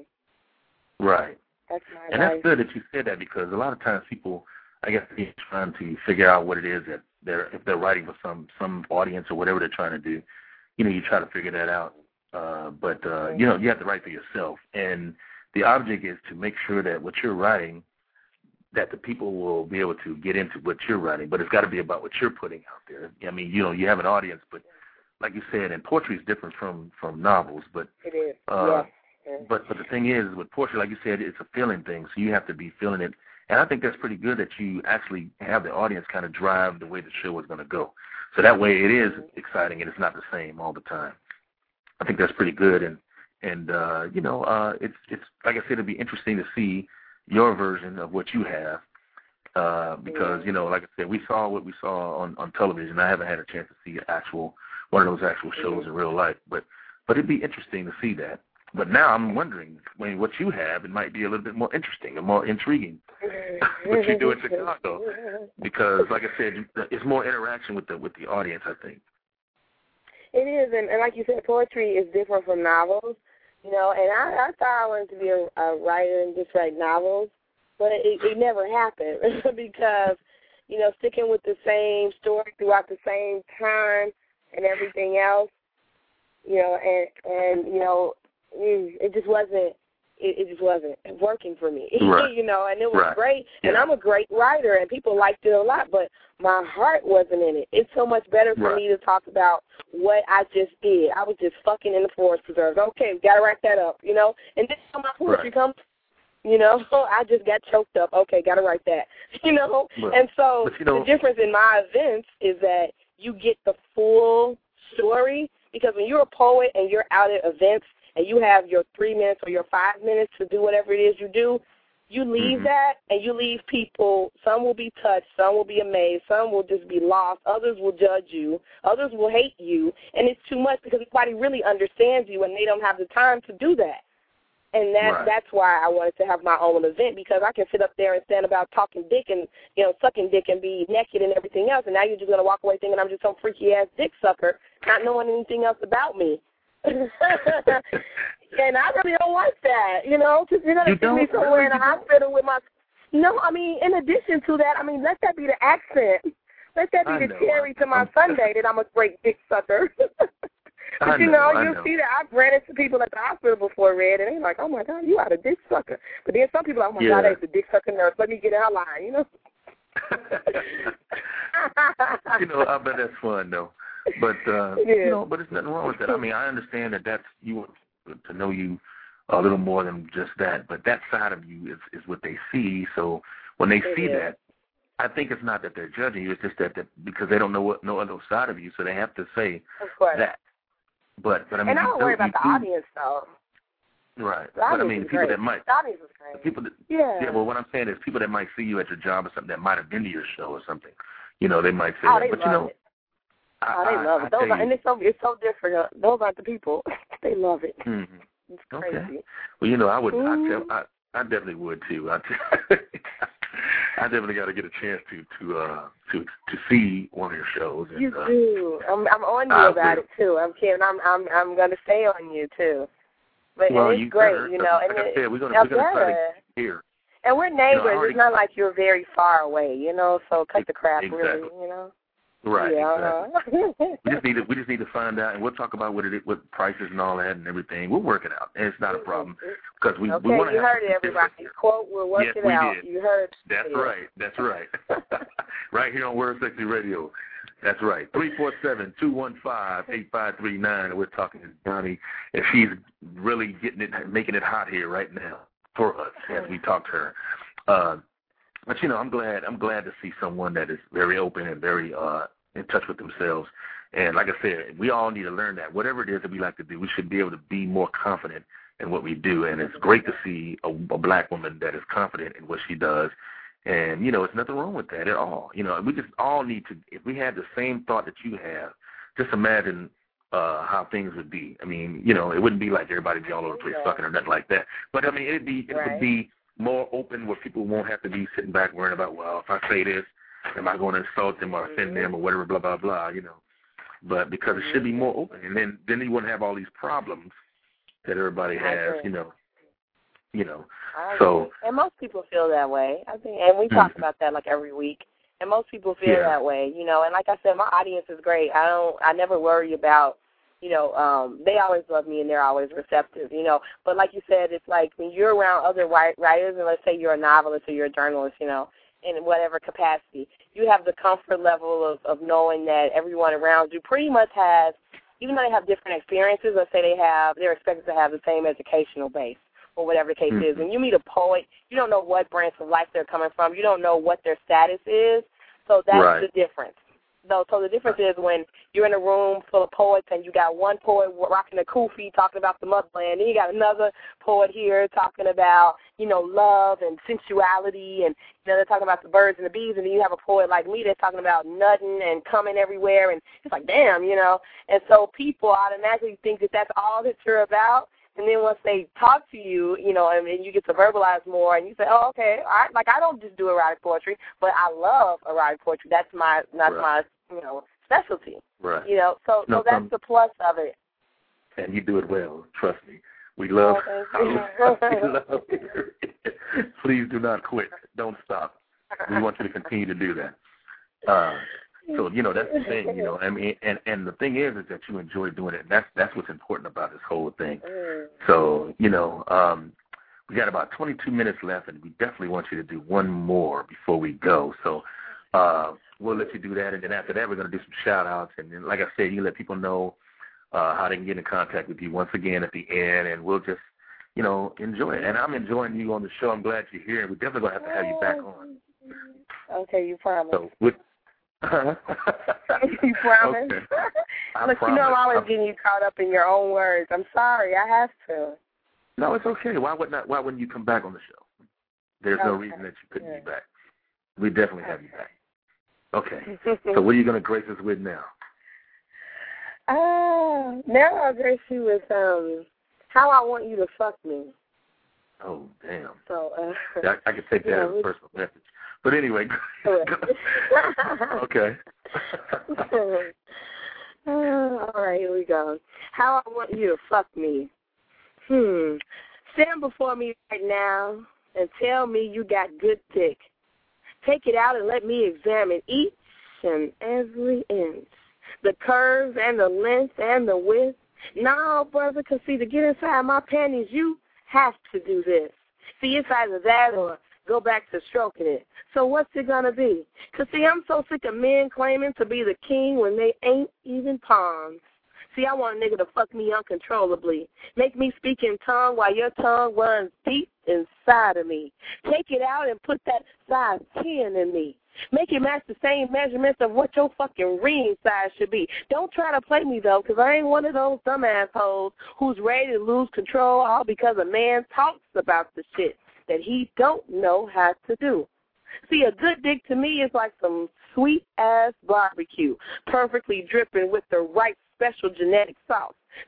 Right. That's my and advice. That's good that you said that because a lot of times people, I guess, they're trying to figure out what it is that they're, if they're writing for some, some audience or whatever they're trying to do, you know, you try to figure that out. Uh, but, uh, you know, you have to write for yourself. And the object is to make sure that what you're writing, that the people will be able to get into what you're writing, but it's got to be about what you're putting out there. I mean, you know, you have an audience, but like you said, and poetry is different from, from novels. But it is, uh, yes. But but the thing is, with poetry, like you said, it's a feeling thing, so you have to be feeling it. And I think that's pretty good that you actually have the audience kind of drive the way the show is going to go. So that way it is exciting and it's not the same all the time. I think that's pretty good. And, and uh, you know, uh, it's, it's like I said, it'll be interesting to see your version of what you have uh, because, you know, like I said, we saw what we saw on, on television. I haven't had a chance to see actual one of those actual shows in real life, but but it'd be interesting to see that. But now I'm wondering, when what you have, it might be a little bit more interesting and more intriguing what you do in Chicago, because, like I said, it's more interaction with the with the audience, I think. It is, and, and like you said, poetry is different from novels, you know. And I, I thought I wanted to be a, a writer and just write novels, but it, it never happened because, you know, sticking with the same story throughout the same time and everything else, you know, and and you know. It just wasn't. It, it just wasn't working for me, right. you know. And it was right. great, yeah. and I'm a great writer, and people liked it a lot. But my heart wasn't in it. It's so much better for right. me to talk about what I just did. I was just fucking in the forest preserves. Okay, we gotta write that up, you know. And then when my poetry right. comes, you know, I just got choked up. Okay, gotta write that, you know. Well, and so you know, the difference in my events is that you get the full story, because when you're a poet and you're out at events and you have your three minutes or your five minutes to do whatever it is you do, you leave mm-hmm. that, and you leave people, some will be touched, some will be amazed, some will just be lost, others will judge you, others will hate you, and it's too much because nobody really understands you and they don't have the time to do that. And that right. that's why I wanted to have my own event, because I can sit up there and stand about talking dick and, you know, sucking dick and be naked and everything else, and now you're just going to walk away thinking I'm just some freaky-ass dick sucker, not knowing anything else about me. And I really don't want that, you know, because you're going to see me somewhere in a hospital with my – no, I mean, in addition to that, I mean, let that be the accent. Let that be I the know, cherry to my Sunday that I'm a great dick sucker. But, I you know, know you'll know. see that I've ran into people at the hospital before, Red, and they're like, oh, my God, you are a dick sucker. But then some people are like, oh, my yeah. God, that's a dick sucker nurse. Let me get in her line, you know. You know, I bet that's fun, though. But, uh, yeah. you know, but there's nothing wrong with that. I mean, I understand that that's, you want to know you a little more than just that, but that side of you is, is what they see. So when they it see is. that, I think it's not that they're judging you. It's just that, that because they don't know what no other side of you, so they have to say of course. that. But, but I mean, and I don't do, worry about the do, audience, though. Right. The but I mean, the people great. that might. The audience is great. The people that, yeah. Yeah, well, what I'm saying is people that might see you at your job or something that might have been to your show or something. You know, they might say oh, that. They but, love you know. It. I, oh, they I, love I it. Those are, you, and it's so, it's so different. Those aren't the people. They love it. Mm-hmm. It's crazy. Okay. Well, you know, I would. Mm-hmm. I, I I definitely would too. I, I definitely got to get a chance to to uh to to see one of your shows. And, you uh, do. I'm I'm on you I about will. it too. I'm kidding. I'm I'm I'm gonna stay on you too. But well, and it's you great, better, you know. like And I it, said, we're gonna we're gonna try to get here. And we're neighbors. You know, already, it's not like you're very far away, you know. So cut the crap, exactly. really, you know. Right. Yeah. Exactly. we just need to we just need to find out, and we'll talk about what it is, what prices and all that and everything. We'll work it out, and it's not a problem because we okay, we want to you have heard it, everybody. Quote, we'll work yes, it we out. Did. You heard. That's it. right. That's right. Right here on Word Sexy Radio. That's right. Three four seven two one five eight five three nine. We're talking to Johnny, and she's really getting it, making it hot here right now for us as we talk to her. Uh, but you know, I'm glad. I'm glad to see someone that is very open and very uh, in touch with themselves. And like I said, we all need to learn that. Whatever it is that we like to do, we should be able to be more confident in what we do. And it's great to see a, a black woman that is confident in what she does. And, you know, it's nothing wrong with that at all. You know, we just all need to, if we had the same thought that you have, just imagine uh, how things would be. I mean, you know, it wouldn't be like everybody be all over the place fucking or nothing like that. But, I mean, it'd be, it right. would be more open where people won't have to be sitting back worrying about, well, if I say this, am I going to insult them or offend them or whatever, blah, blah, blah, you know. But because it should be more open, and then then you wouldn't have all these problems that everybody has, you know. You know. I so agree. And most people feel that way. I think, and we mm-hmm. talk about that like every week. And most people feel yeah. that way, you know. And like I said, my audience is great. I don't. I never worry about, you know. Um, they always love me and they're always receptive, you know. But like you said, it's like when you're around other writers, and let's say you're a novelist or you're a journalist, you know, in whatever capacity, you have the comfort level of, of knowing that everyone around you pretty much has, even though they have different experiences, let's say they have, they're expected to have the same educational base or whatever the case mm-hmm. is. When you meet a poet, you don't know what branch of life they're coming from. You don't know what their status is. So that's right. the difference. So, so the difference is when you're in a room full of poets and you got one poet rocking a kufi talking about the motherland, and you got another poet here talking about, you know, love and sensuality, and, you know, they're talking about the birds and the bees, and then you have a poet like me that's talking about nutting and coming everywhere, and it's like, damn, you know. And so people automatically think that that's all that you're about. And then once they talk to you, you know, and, and you get to verbalize more, and you say, oh, okay, all right. Like I don't just do erotic poetry, but I love erotic poetry. That's my, that's right. my, you know, specialty. Right. You know, so no, so that's um, the plus of it. And you do it well. Trust me. We love. Oh, we love Please do not quit. Don't stop. We want you to continue to do that. Uh, So, you know, that's the thing, you know, I mean, and, and the thing is, is that you enjoy doing it. That's, that's what's important about this whole thing. So, you know, um, we got about twenty-two minutes left, and we definitely want you to do one more before we go. So, uh, we'll let you do that. And then after that, we're going to do some shout outs. And then, like I said, you let people know, uh, how they can get in contact with you once again at the end, and we'll just, you know, enjoy it. And I'm enjoying you on the show. I'm glad you're here. And we're definitely going to have to have you back on. Okay, you promise. So, with, you promise? Okay. Look, promise. you know I'm always I'm, getting you caught up in your own words. I'm sorry. I have to. No, it's okay. Why wouldn't I, Why wouldn't you come back on the show? There's okay. no reason that you couldn't yeah. be back. We definitely have you back. Okay. So what are you going to grace us with now? Uh, now I'll grace you with um, how I want you to fuck me. Oh, damn. So uh, I, I could take that yeah, as a personal message. But anyway, okay. uh, all right, here we go. How I want you to fuck me. Hmm. Stand before me right now and tell me you got good dick. Take it out and let me examine each and every inch, the curves and the length and the width. No, brother, because see, to get inside my panties, you have to do this. See, it's either that or go back to stroking it. So what's it going to be? Because, see, I'm so sick of men claiming to be the king when they ain't even pawns. See, I want a nigga to fuck me uncontrollably. Make me speak in tongue while your tongue runs deep inside of me. Take it out and put that size ten in me. Make it match the same measurements of what your fucking ring size should be. Don't try to play me, though, because I ain't one of those dumb assholes who's ready to lose control all because a man talks about the shit that he don't know how to do. See, a good dick to me is like some sweet-ass barbecue, perfectly dripping with the right special genetic sauce.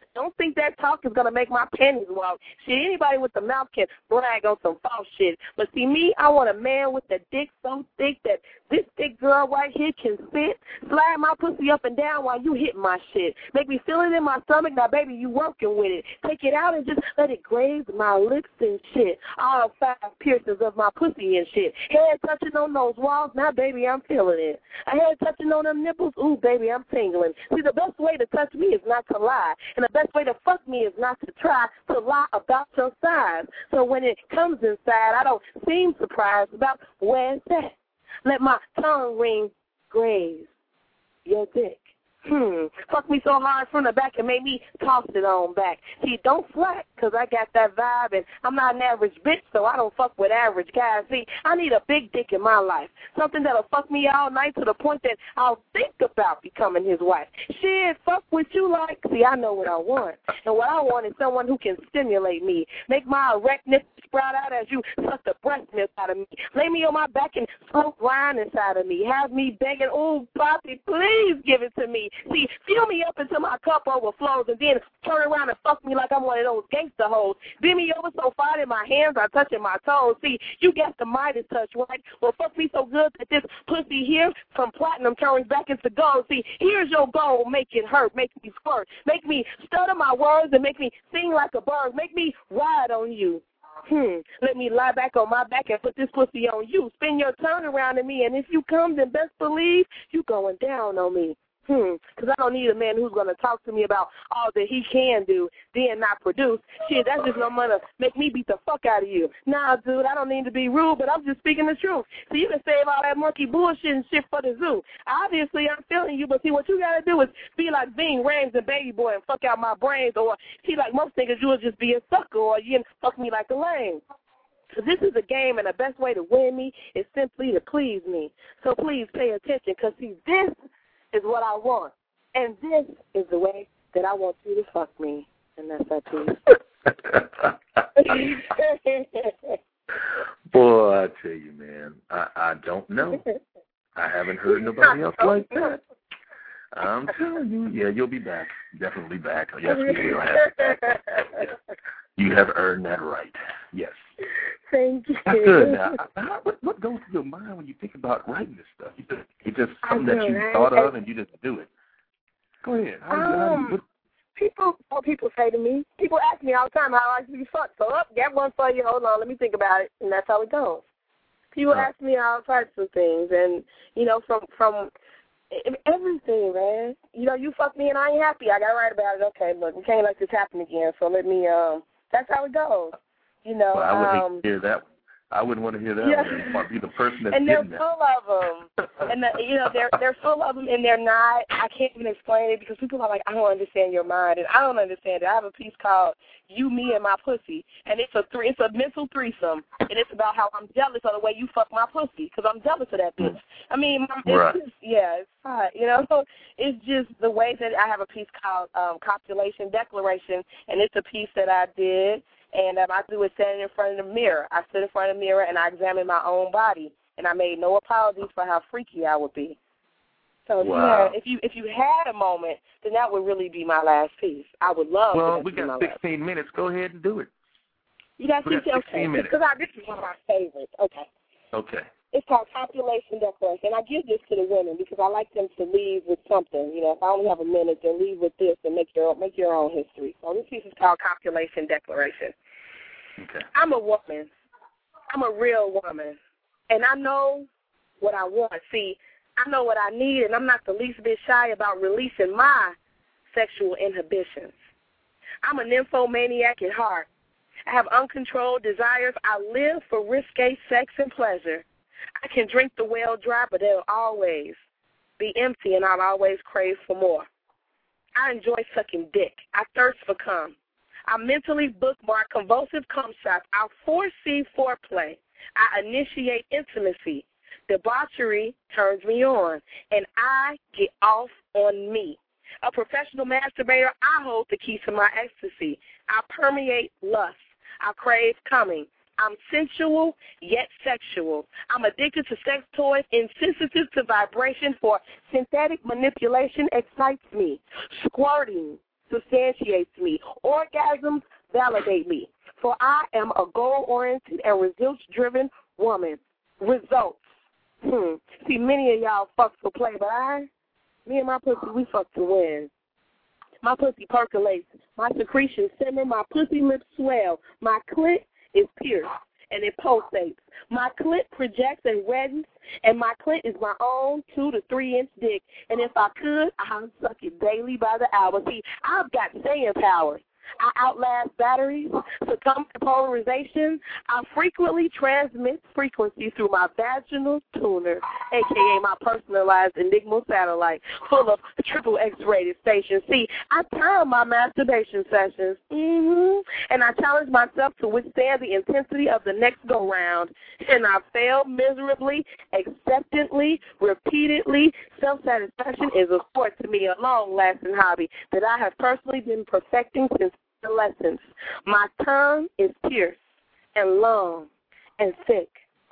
Don't think that talk is going to make my panties walk. Shit, anybody with the mouth can brag on some false shit. But see, me, I want a man with a dick so thick that this thick girl right here can sit, slide my pussy up and down while you hit my shit. Make me feel it in my stomach. Now, baby, you working with it. Take it out and just let it graze my lips and shit. All five piercings of my pussy and shit. Head touching on those walls. Now, baby, I'm feeling it. A head touching on them nipples. Ooh, baby, I'm tingling. See, the best way to touch me is not to lie. And the best way to fuck me is not to try to lie about your size. So when it comes inside, I don't seem surprised about where it's at. Let my tongue ring graze your dick. Hmm. Fuck me so hard from the back and made me toss it on back. See, don't slack, because I got that vibe, and I'm not an average bitch, so I don't fuck with average guys. See, I need a big dick in my life, something that'll fuck me all night to the point that I'll think about becoming his wife. Shit, fuck what you like. See, I know what I want, and what I want is someone who can stimulate me, make my erect nipple sprout out as you suck the breast milk out of me, lay me on my back and smoke wine inside of me, have me begging, ooh, Poppy, please give it to me. See, fill me up until my cup overflows and then turn around and fuck me like I'm one of those gangster hoes. Bend me over so far that my hands are touching my toes. See, you got the Midas touch, right? Well, fuck me so good that this pussy here from platinum turns back into gold. See, here's your goal. Make it hurt. Make me squirt. Make me stutter my words and make me sing like a bird. Make me ride on you. Hmm. Let me lie back on my back and put this pussy on you. Spin your tongue around to me, and if you come, then best believe you going down on me. Hmm. Because I don't need a man who's going to talk to me about all that he can do, then not produce. Shit, that's just no money to make me beat the fuck out of you. Nah, dude, I don't mean to be rude, but I'm just speaking the truth. So you can save all that monkey bullshit and shit for the zoo. Obviously, I'm feeling you, but see, what you got to do is be like Bing Rames and Baby Boy and fuck out my brains, or see, like most niggas, you'll just be a sucker, or you can fuck me like a lame. So this is a game, and the best way to win me is simply to please me. So please pay attention, because, see, this is what I want, and this is the way that I want you to fuck me, and that's that piece. Boy, I tell you, man, I, I don't know. I haven't heard nobody else like that. I'm telling you, yeah, you'll be back, definitely back. Yes, we will have you back. You have earned that right. Yes. Thank you. That's good. Now, how, what, what goes through your mind when you think about writing this stuff? You just, it's just something that you right? thought of and you just do it. Go ahead. How, um, how do you, people, what people say to me, people ask me all the time how I like to be fucked. So, up, get one for you. Hold on, let me think about it, and that's how it goes. People uh, ask me all types of things, and you know, from from everything, man. You know, you fuck me and I ain't happy. I got to write about it. Okay, look, we can't let this happen again. So let me. Um, that's how it goes. You know, well, I wouldn't um, hear that. I wouldn't want to hear that. Yeah. One. I'd be the person that's and they're getting full that. of them, and the, you know they're they're full of them, and they're not. I can't even explain it because people are like, I don't understand your mind, and I don't understand it. I have a piece called "You, Me, and My Pussy," and it's a three, it's a mental threesome, and it's about how I'm jealous of the way you fuck my pussy because I'm jealous of that bitch. I mean, it's right. just, yeah, it's hot, you know. It's just the way that I have a piece called um, "Copulation Declaration," and it's a piece that I did. And um, I do it standing in front of the mirror. I sit in front of the mirror and I examine my own body, and I made no apologies for how freaky I would be. So wow. yeah, if you if you had a moment, then that would really be my last piece. I would love. Well, we got sixteen minutes. Go ahead and do it. You got we sixteen, got sixteen okay. minutes. Because this is one of my favorites. Okay. Okay. It's called Copulation Declaration. And I give this to the women because I like them to leave with something. You know, if I only have a minute, then leave with this and make your make your own history. So this piece is called Copulation Declaration. Okay. I'm a woman. I'm a real woman. And I know what I want. See, I know what I need, and I'm not the least bit shy about releasing my sexual inhibitions. I'm a nymphomaniac at heart. I have uncontrolled desires. I live for risque sex and pleasure. I can drink the well dry, but it'll always be empty, and I'll always crave for more. I enjoy sucking dick. I thirst for cum. I mentally bookmark convulsive cum shots. I foresee foreplay. I initiate intimacy. Debauchery turns me on, and I get off on me. A professional masturbator, I hold the key to my ecstasy. I permeate lust. I crave coming. I'm sensual, yet sexual. I'm addicted to sex toys, insensitive to vibration, for synthetic manipulation excites me. Squirting substantiates me. Orgasms validate me. For I am a goal-oriented and results-driven woman. Results. Hmm. See, many of y'all fuck for play, but I, me and my pussy, we fuck to win. My pussy percolates. My secretions simmer. My pussy lips swell. My clit is pierced, and it pulsates. My clit projects and reddens, and my clit is my own two to three inch dick. And if I could, I'd suck it daily by the hour. See, I've got staying power. I outlast batteries, succumb to polarization. I frequently transmit frequency through my vaginal tuner, a k a my personalized Enigma satellite, full of triple X-rated stations. See, I time my masturbation sessions, mm-hmm, and I challenge myself to withstand the intensity of the next go-round. And I fail miserably, acceptantly, repeatedly. Self-satisfaction is a sport to me, a long-lasting hobby that I have personally been perfecting since adolescence. My tongue is pierced and long and thick.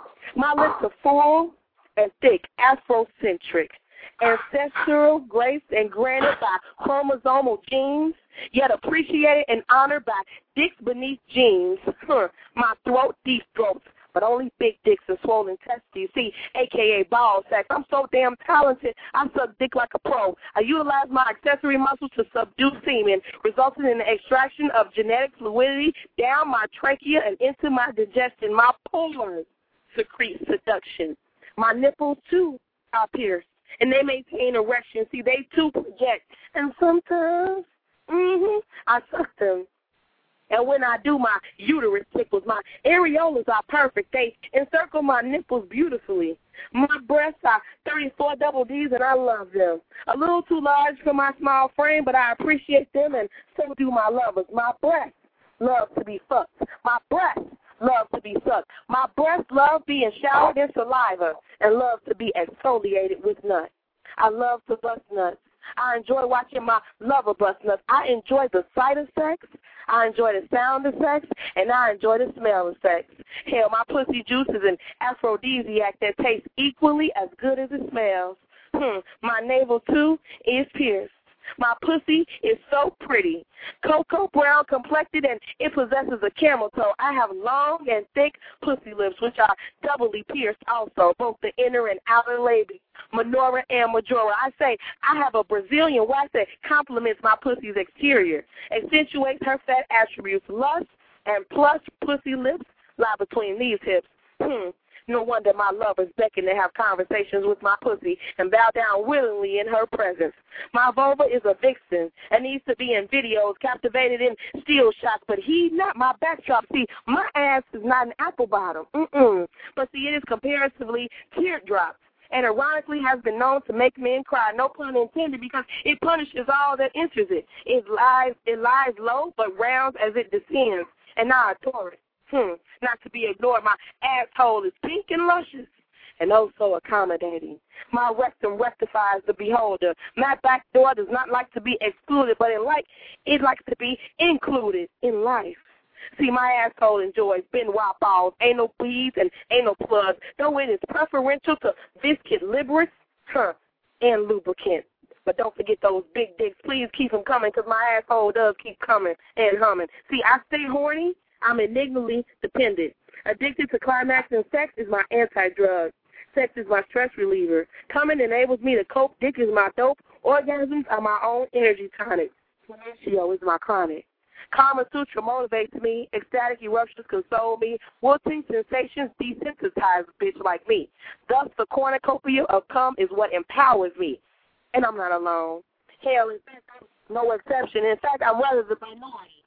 My lips are full and thick, Afrocentric, ancestral, graced and granted by chromosomal genes, yet appreciated and honored by dicks beneath jeans. Huh. My throat deep throats, but only big dicks and swollen testes. See, a k a ball sacks. I'm so damn talented, I suck dick like a pro. I utilize my accessory muscles to subdue semen, resulting in the extraction of genetic fluidity down my trachea and into my digestion. My pores secrete seduction. My nipples, too, are pierced, and they maintain erection. See, they, too, project. And sometimes, mm-hmm, I suck them. And when I do, my uterus tickles. My areolas are perfect. They encircle my nipples beautifully. My breasts are thirty-four double Ds, and I love them. A little too large for my small frame, but I appreciate them, and so do my lovers. My breasts love to be fucked. My breasts love to be sucked. My breasts love being showered in saliva and love to be exfoliated with nuts. I love to bust nuts. I enjoy watching my lover bust nuts. I enjoy the sight of sex. I enjoy the sound of sex, and I enjoy the smell of sex. Hell, my pussy juice is an aphrodisiac that tastes equally as good as it smells. Hmm. My navel, too, is pierced. My pussy is so pretty, cocoa brown complected, and it possesses a camel toe. I have long and thick pussy lips, which are doubly pierced also, both the inner and outer labia, minora and majora. I say I have a Brazilian wax that complements my pussy's exterior, accentuates her fat attributes. Lust and plush pussy lips lie between these hips. Hmm. No wonder my lovers beckon to have conversations with my pussy and bow down willingly in her presence. My vulva is a vixen and needs to be in videos, captivated in still shots, but he not my backdrop. See, my ass is not an apple bottom. Mm-mm. But see, it is comparatively teardrops, and ironically has been known to make men cry, no pun intended, because it punishes all that enters it. It lies, it lies low but rounds as it descends, and now a torrent. Hmm, not to be ignored, my asshole is pink and luscious and oh so accommodating. My rectum rectifies the beholder. My back door does not like to be excluded, but it like it likes to be included in life. See, my asshole enjoys Benoit balls, anal beads, and anal plugs, though it is preferential to viscid liberals huh, and lubricant. But don't forget those big dicks. Please keep them coming, because my asshole does keep coming and humming. See, I stay horny. I'm enigmatically dependent. Addicted to climaxing sex is my anti-drug. Sex is my stress reliever. Coming enables me to cope. Dick is my dope. Orgasms are my own energy tonic. Fellatio is my chronic. Kama Sutra motivates me. Ecstatic eruptions console me. Wilting sensations desensitize a bitch like me. Thus, the cornucopia of cum is what empowers me. And I'm not alone. Hell, in fact, I'm no exception. In fact, I'm rather the minority.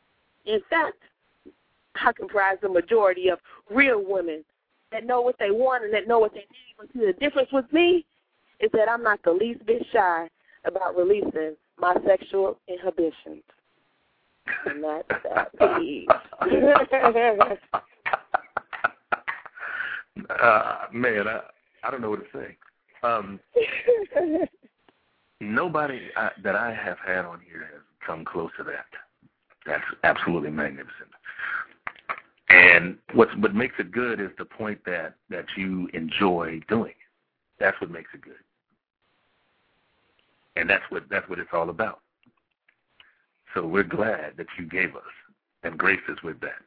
In fact, I comprise the majority of real women that know what they want and that know what they need. But see, the difference with me is that I'm not the least bit shy about releasing my sexual inhibitions. And that's that, please. uh, man, I, I don't know what to say. Um, nobody I, that I have had on here has come close to that. That's absolutely magnificent. And what's, what makes it good is the point that, that you enjoy doing. That's what makes it good. And that's what that's what it's all about. So we're glad that you gave us and graced us with that.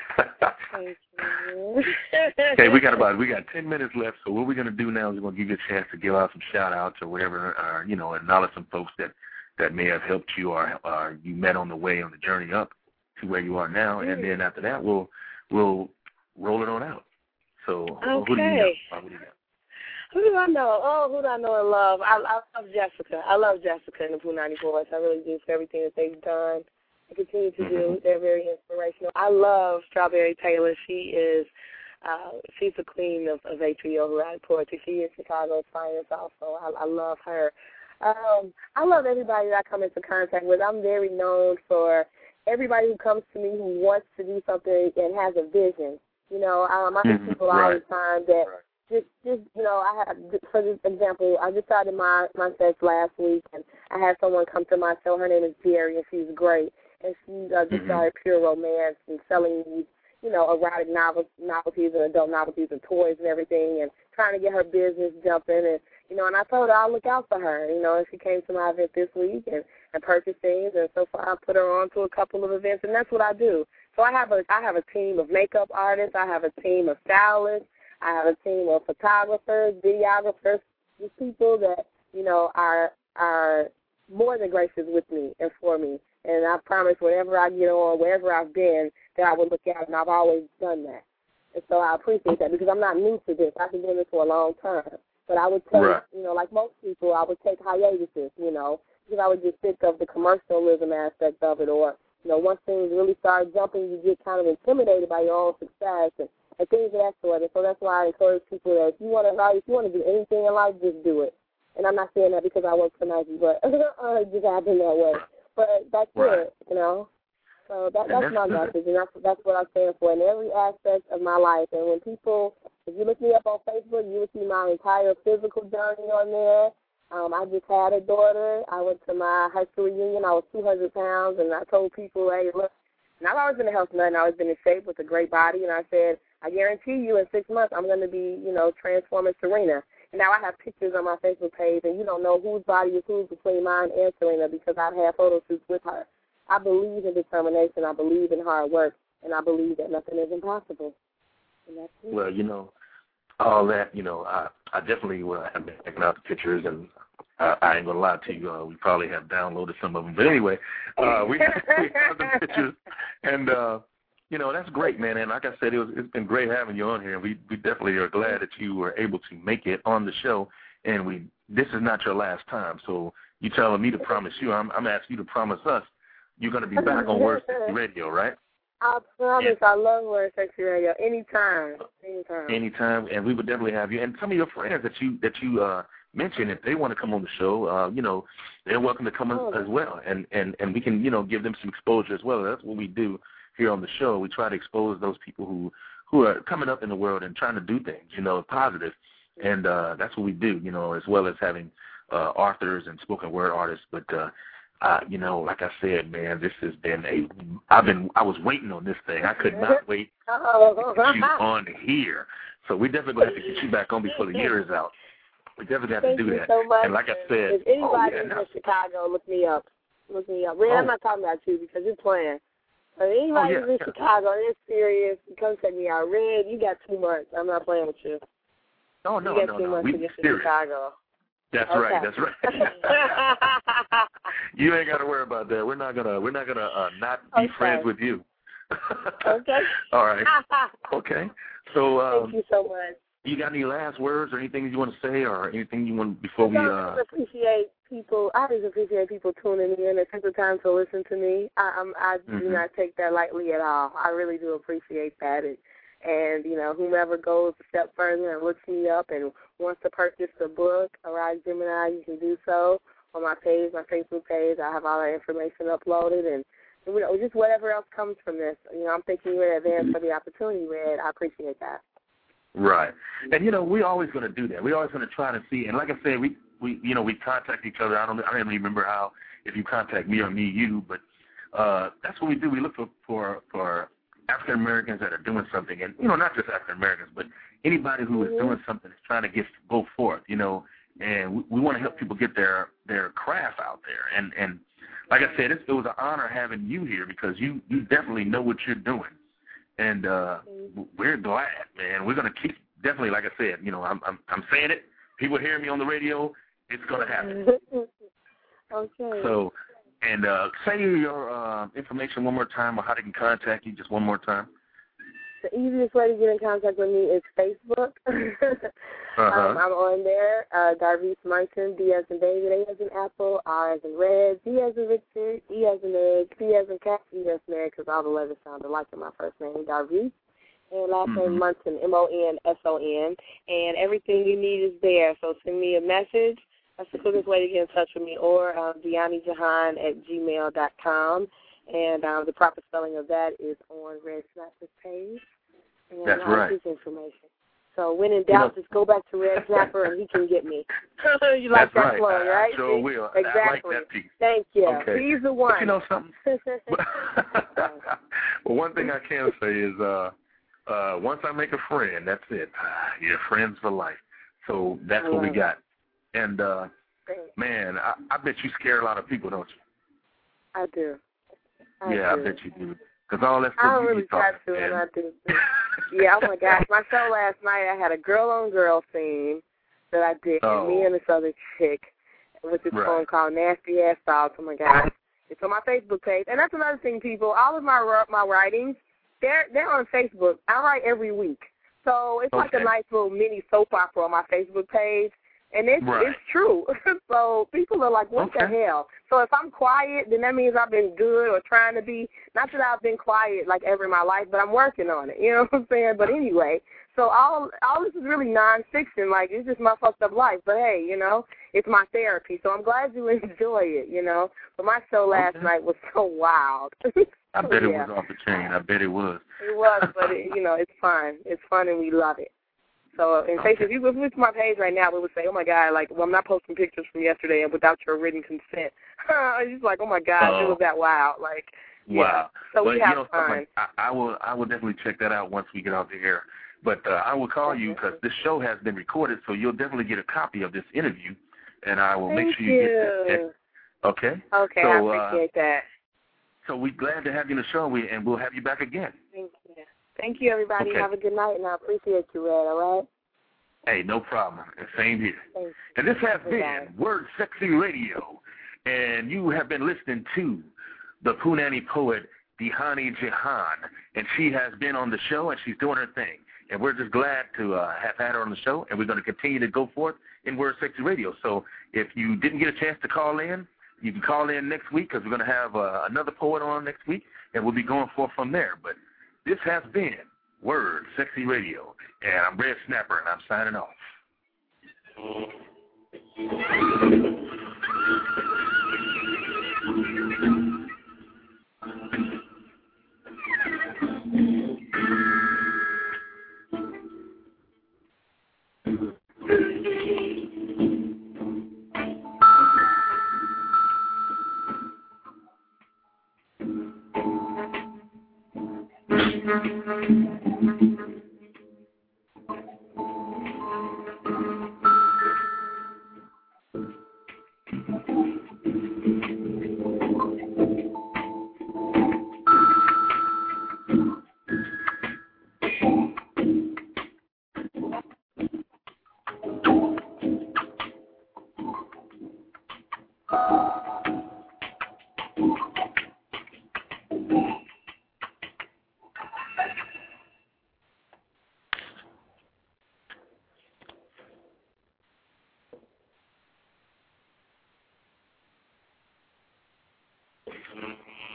Thank you. Okay, we got about we got ten minutes left. So what we're gonna do now is we're gonna give you a chance to give out some shout outs or whatever, or you know, acknowledge some folks that, that may have helped you or, or you met on the way on the journey up to where you are now, mm. and then after that we'll we'll roll it on out. So okay. who do you know? Who do you know? Who do I know? Oh, who do I know and love? I, I love Jessica. I love Jessica and the Punani Boys. I really do for everything that they've done and continue to do. Mm-hmm. They're very inspirational. I love Strawberry Taylor. She is, uh, she's the queen of, of A T O erotic poetry. She is Chicago's finest also. I, I love her. Um, I love everybody that I come into contact with. I'm very known for everybody who comes to me who wants to do something and has a vision. You know, um, I meet mm-hmm. people right. all the time that right. just, just you know, I had, for example, I just started my, my sex last week, and I had someone come to my show. Her name is Jerry, and she's great. And she uh, just mm-hmm. started Pure Romance and selling these, you know, erotic novels, novelties and adult novelties and toys and everything, and trying to get her business jumping. And, you know, and I told her I'll look out for her, you know, and she came to my event this week and, and purchased things. And so far I put her on to a couple of events, and that's what I do. So I have a I have a team of makeup artists. I have a team of stylists. I have a team of photographers, videographers, just people that, you know, are are more than gracious with me and for me. And I promise whenever I get on, wherever I've been, that I will look out, and I've always done that. And so I appreciate that because I'm not new to this. I've been doing this for a long time. But I would take, right. you know, like most people, I would take hiatuses, you know, because I would just think of the commercialism aspect of it, or, you know, once things really start jumping, you get kind of intimidated by your own success and, and things of that sort. And so that's why I encourage people that if you want to, if you want to do anything in life, just do it. And I'm not saying that because I work for Nike, but it just happened that way. But that's right. it, you know. So that, that's my message, and that's, that's what I stand for in every aspect of my life. And when people, if you look me up on Facebook, you will see my entire physical journey on there. Um, I just had a daughter. I went to my high school reunion. I was two hundred pounds, and I told people, hey, look, and I've always been a health nut, and I've always been in shape with a great body. And I said, I guarantee you in six months I'm going to be, you know, transforming Serena. And now I have pictures on my Facebook page, and you don't know whose body is whose between mine and Serena because I've had photo shoots with her. I believe in determination. I believe in hard work, and I believe that nothing is impossible. And that's it. Well, you know, all that, you know, I, I definitely uh, have been checking out the pictures, and uh, I ain't going to lie to you. Uh, we probably have downloaded some of them. But anyway, uh, we, we have the pictures, and, uh, you know, that's great, man. And like I said, it was, it's been great having you on here. We, we definitely are glad that you were able to make it on the show, and we this is not your last time. So you telling me to promise you, I'm, I'm asking you to promise us you're going to be back on Word Sexy Radio, right? I promise. Yeah. I love Word Sexy Radio. Anytime. Anytime. Anytime. And we would definitely have you. And some of your friends that you that you uh, mentioned, if they want to come on the show, uh, you know, they're welcome to come oh. as well. And, and, and we can, you know, give them some exposure as well. That's what we do here on the show. We try to expose those people who, who are coming up in the world and trying to do things, you know, positive. And uh, that's what we do, you know, as well as having uh, authors and spoken word artists. But uh, Uh, you know, like I said, man, this has been a. I've been. I was waiting on this thing. I could not wait to get you on here. So we definitely gonna have to get you back on before the year is out. We definitely have Thank to do you that. So much. And like I said, if anybody oh, yeah, is no. in Chicago, look me up. Look me up. Red, oh. I'm not talking about you because you're playing. But anybody oh, yeah, who's in yeah. Chicago and is serious, come check me out. Red, you got too much. I'm not playing with you. Oh no, you got no, too no. much We to get to serious. Chicago. That's okay. right. That's right. You ain't got to worry about that. We're not gonna. We're not gonna uh, not be okay. friends with you. Okay. All right. Okay. So. Um, Thank you so much. You got any last words or anything you want to say or anything you want before we? Uh... I just appreciate people. I just appreciate people tuning in and taking the time to listen to me. I, I'm, I mm-hmm. do not take that lightly at all. I really do appreciate that. And, and you know, whomever goes a step further and looks me up and wants to purchase the book, Erotic Gemini, you can do so on my page, my Facebook page. I have all that information uploaded, and you know, just whatever else comes from this. You know, I'm thanking you in advance for the opportunity, Red. I appreciate that. Right. And, you know, we're always going to do that. We're always going to try to see. And like I said, we, we you know, we contact each other. I don't I don't even remember how, if you contact me or me, you. But uh, that's what we do. We look for, for, for African-Americans that are doing something. And, you know, not just African-Americans, but anybody who mm-hmm. is doing something is trying to get go forth, you know. And we, we want to help people get their, their craft out there. And, and like I said, it, it was an honor having you here because you, you definitely know what you're doing. And uh, we're glad, man. We're going to keep, definitely, like I said, you know, I'm, I'm, I'm saying it. People hear me on the radio. It's going to happen. Okay. So, and uh, say your uh, information one more time or how they can contact you just one more time. The easiest way to get in contact with me is Facebook. uh-huh. um, I'm on there, uh, Darvice Munson, D as in David, A as in Apple, R as in Red, D as in Victor, E as in Egg, C as in Cat, E as in Egg, because all the letters sound alike in my first name, Darvice. And last mm-hmm. name Munson, M O N S O N. And everything you need is there. So send me a message. That's the quickest way to get in touch with me. Or um, Deani Jahan at gmail dot com. And um, the proper spelling of that is on Red Snapper's page. And That's all right. his information. So when in doubt, you know, just go back to Red Snapper and he can get me. You like That's that right. flow, I, right? I sure will. Exactly. I like that piece. Thank you. Okay. He's the one. But you know something? Well, one thing I can say is uh, uh, once I make a friend, that's it. You're friends for life. So that's what we it. got. And, uh, man, I, I bet you scare a lot of people, don't you? I do. I yeah, do. I bet you do. Because all that stuff I don't you really be try talking, to, man. and I do. Yeah, oh my gosh. My show last night, I had a girl-on-girl scene that I did, oh. and me and this other chick with this right. phone called Nasty Ass Thoughts. Oh my gosh. It's on my Facebook page. And that's another thing, people. All of my my writings, they're, they're on Facebook. I write every week. So it's okay. like a nice little mini soap opera on my Facebook page. And it's, right. it's true. So people are like, what okay. the hell? So if I'm quiet, then that means I've been good or trying to be. Not that I've been quiet like ever in my life, but I'm working on it. You know what I'm saying? But anyway, so all all this is really nonfiction. Like, it's just my fucked up life. But, hey, you know, it's my therapy. So I'm glad you enjoy it, you know. But my show last okay. night was so wild. I bet yeah. it was off the chain. I bet it was. It was, but, it, you know, it's fun. It's fun, and we love it. So in okay. Facebook, if you go to my page right now, it would say, oh, my God, like, well, I'm not posting pictures from yesterday and without your written consent. It's like, oh, my God, uh, it was that wild. Like, yeah. Wow. So well, we have you know, fun. Like, I, I, will, I will definitely check that out once we get off the air. But uh, I will call mm-hmm. you because this show has been recorded, so you'll definitely get a copy of this interview, and I will Thank make sure you, you get that. Okay? Okay, so, I appreciate uh, that. So we're glad to have you in the show, and we'll have you back again. Thank you. Thank you, everybody. Okay. Have a good night, and I appreciate you, Red, all right? Hey, no problem. Same here. Thanks. And this has been Bye. Word Sexy Radio, and you have been listening to the Punani poet, Deani Jahan, and she has been on the show, and she's doing her thing. And we're just glad to uh, have had her on the show, and we're going to continue to go forth in Word Sexy Radio. So if you didn't get a chance to call in, you can call in next week because we're going to have uh, another poet on next week, and we'll be going forth from there. But this has been Word Sexy Radio, and I'm Red Snapper, and I'm signing off. Mm-hmm.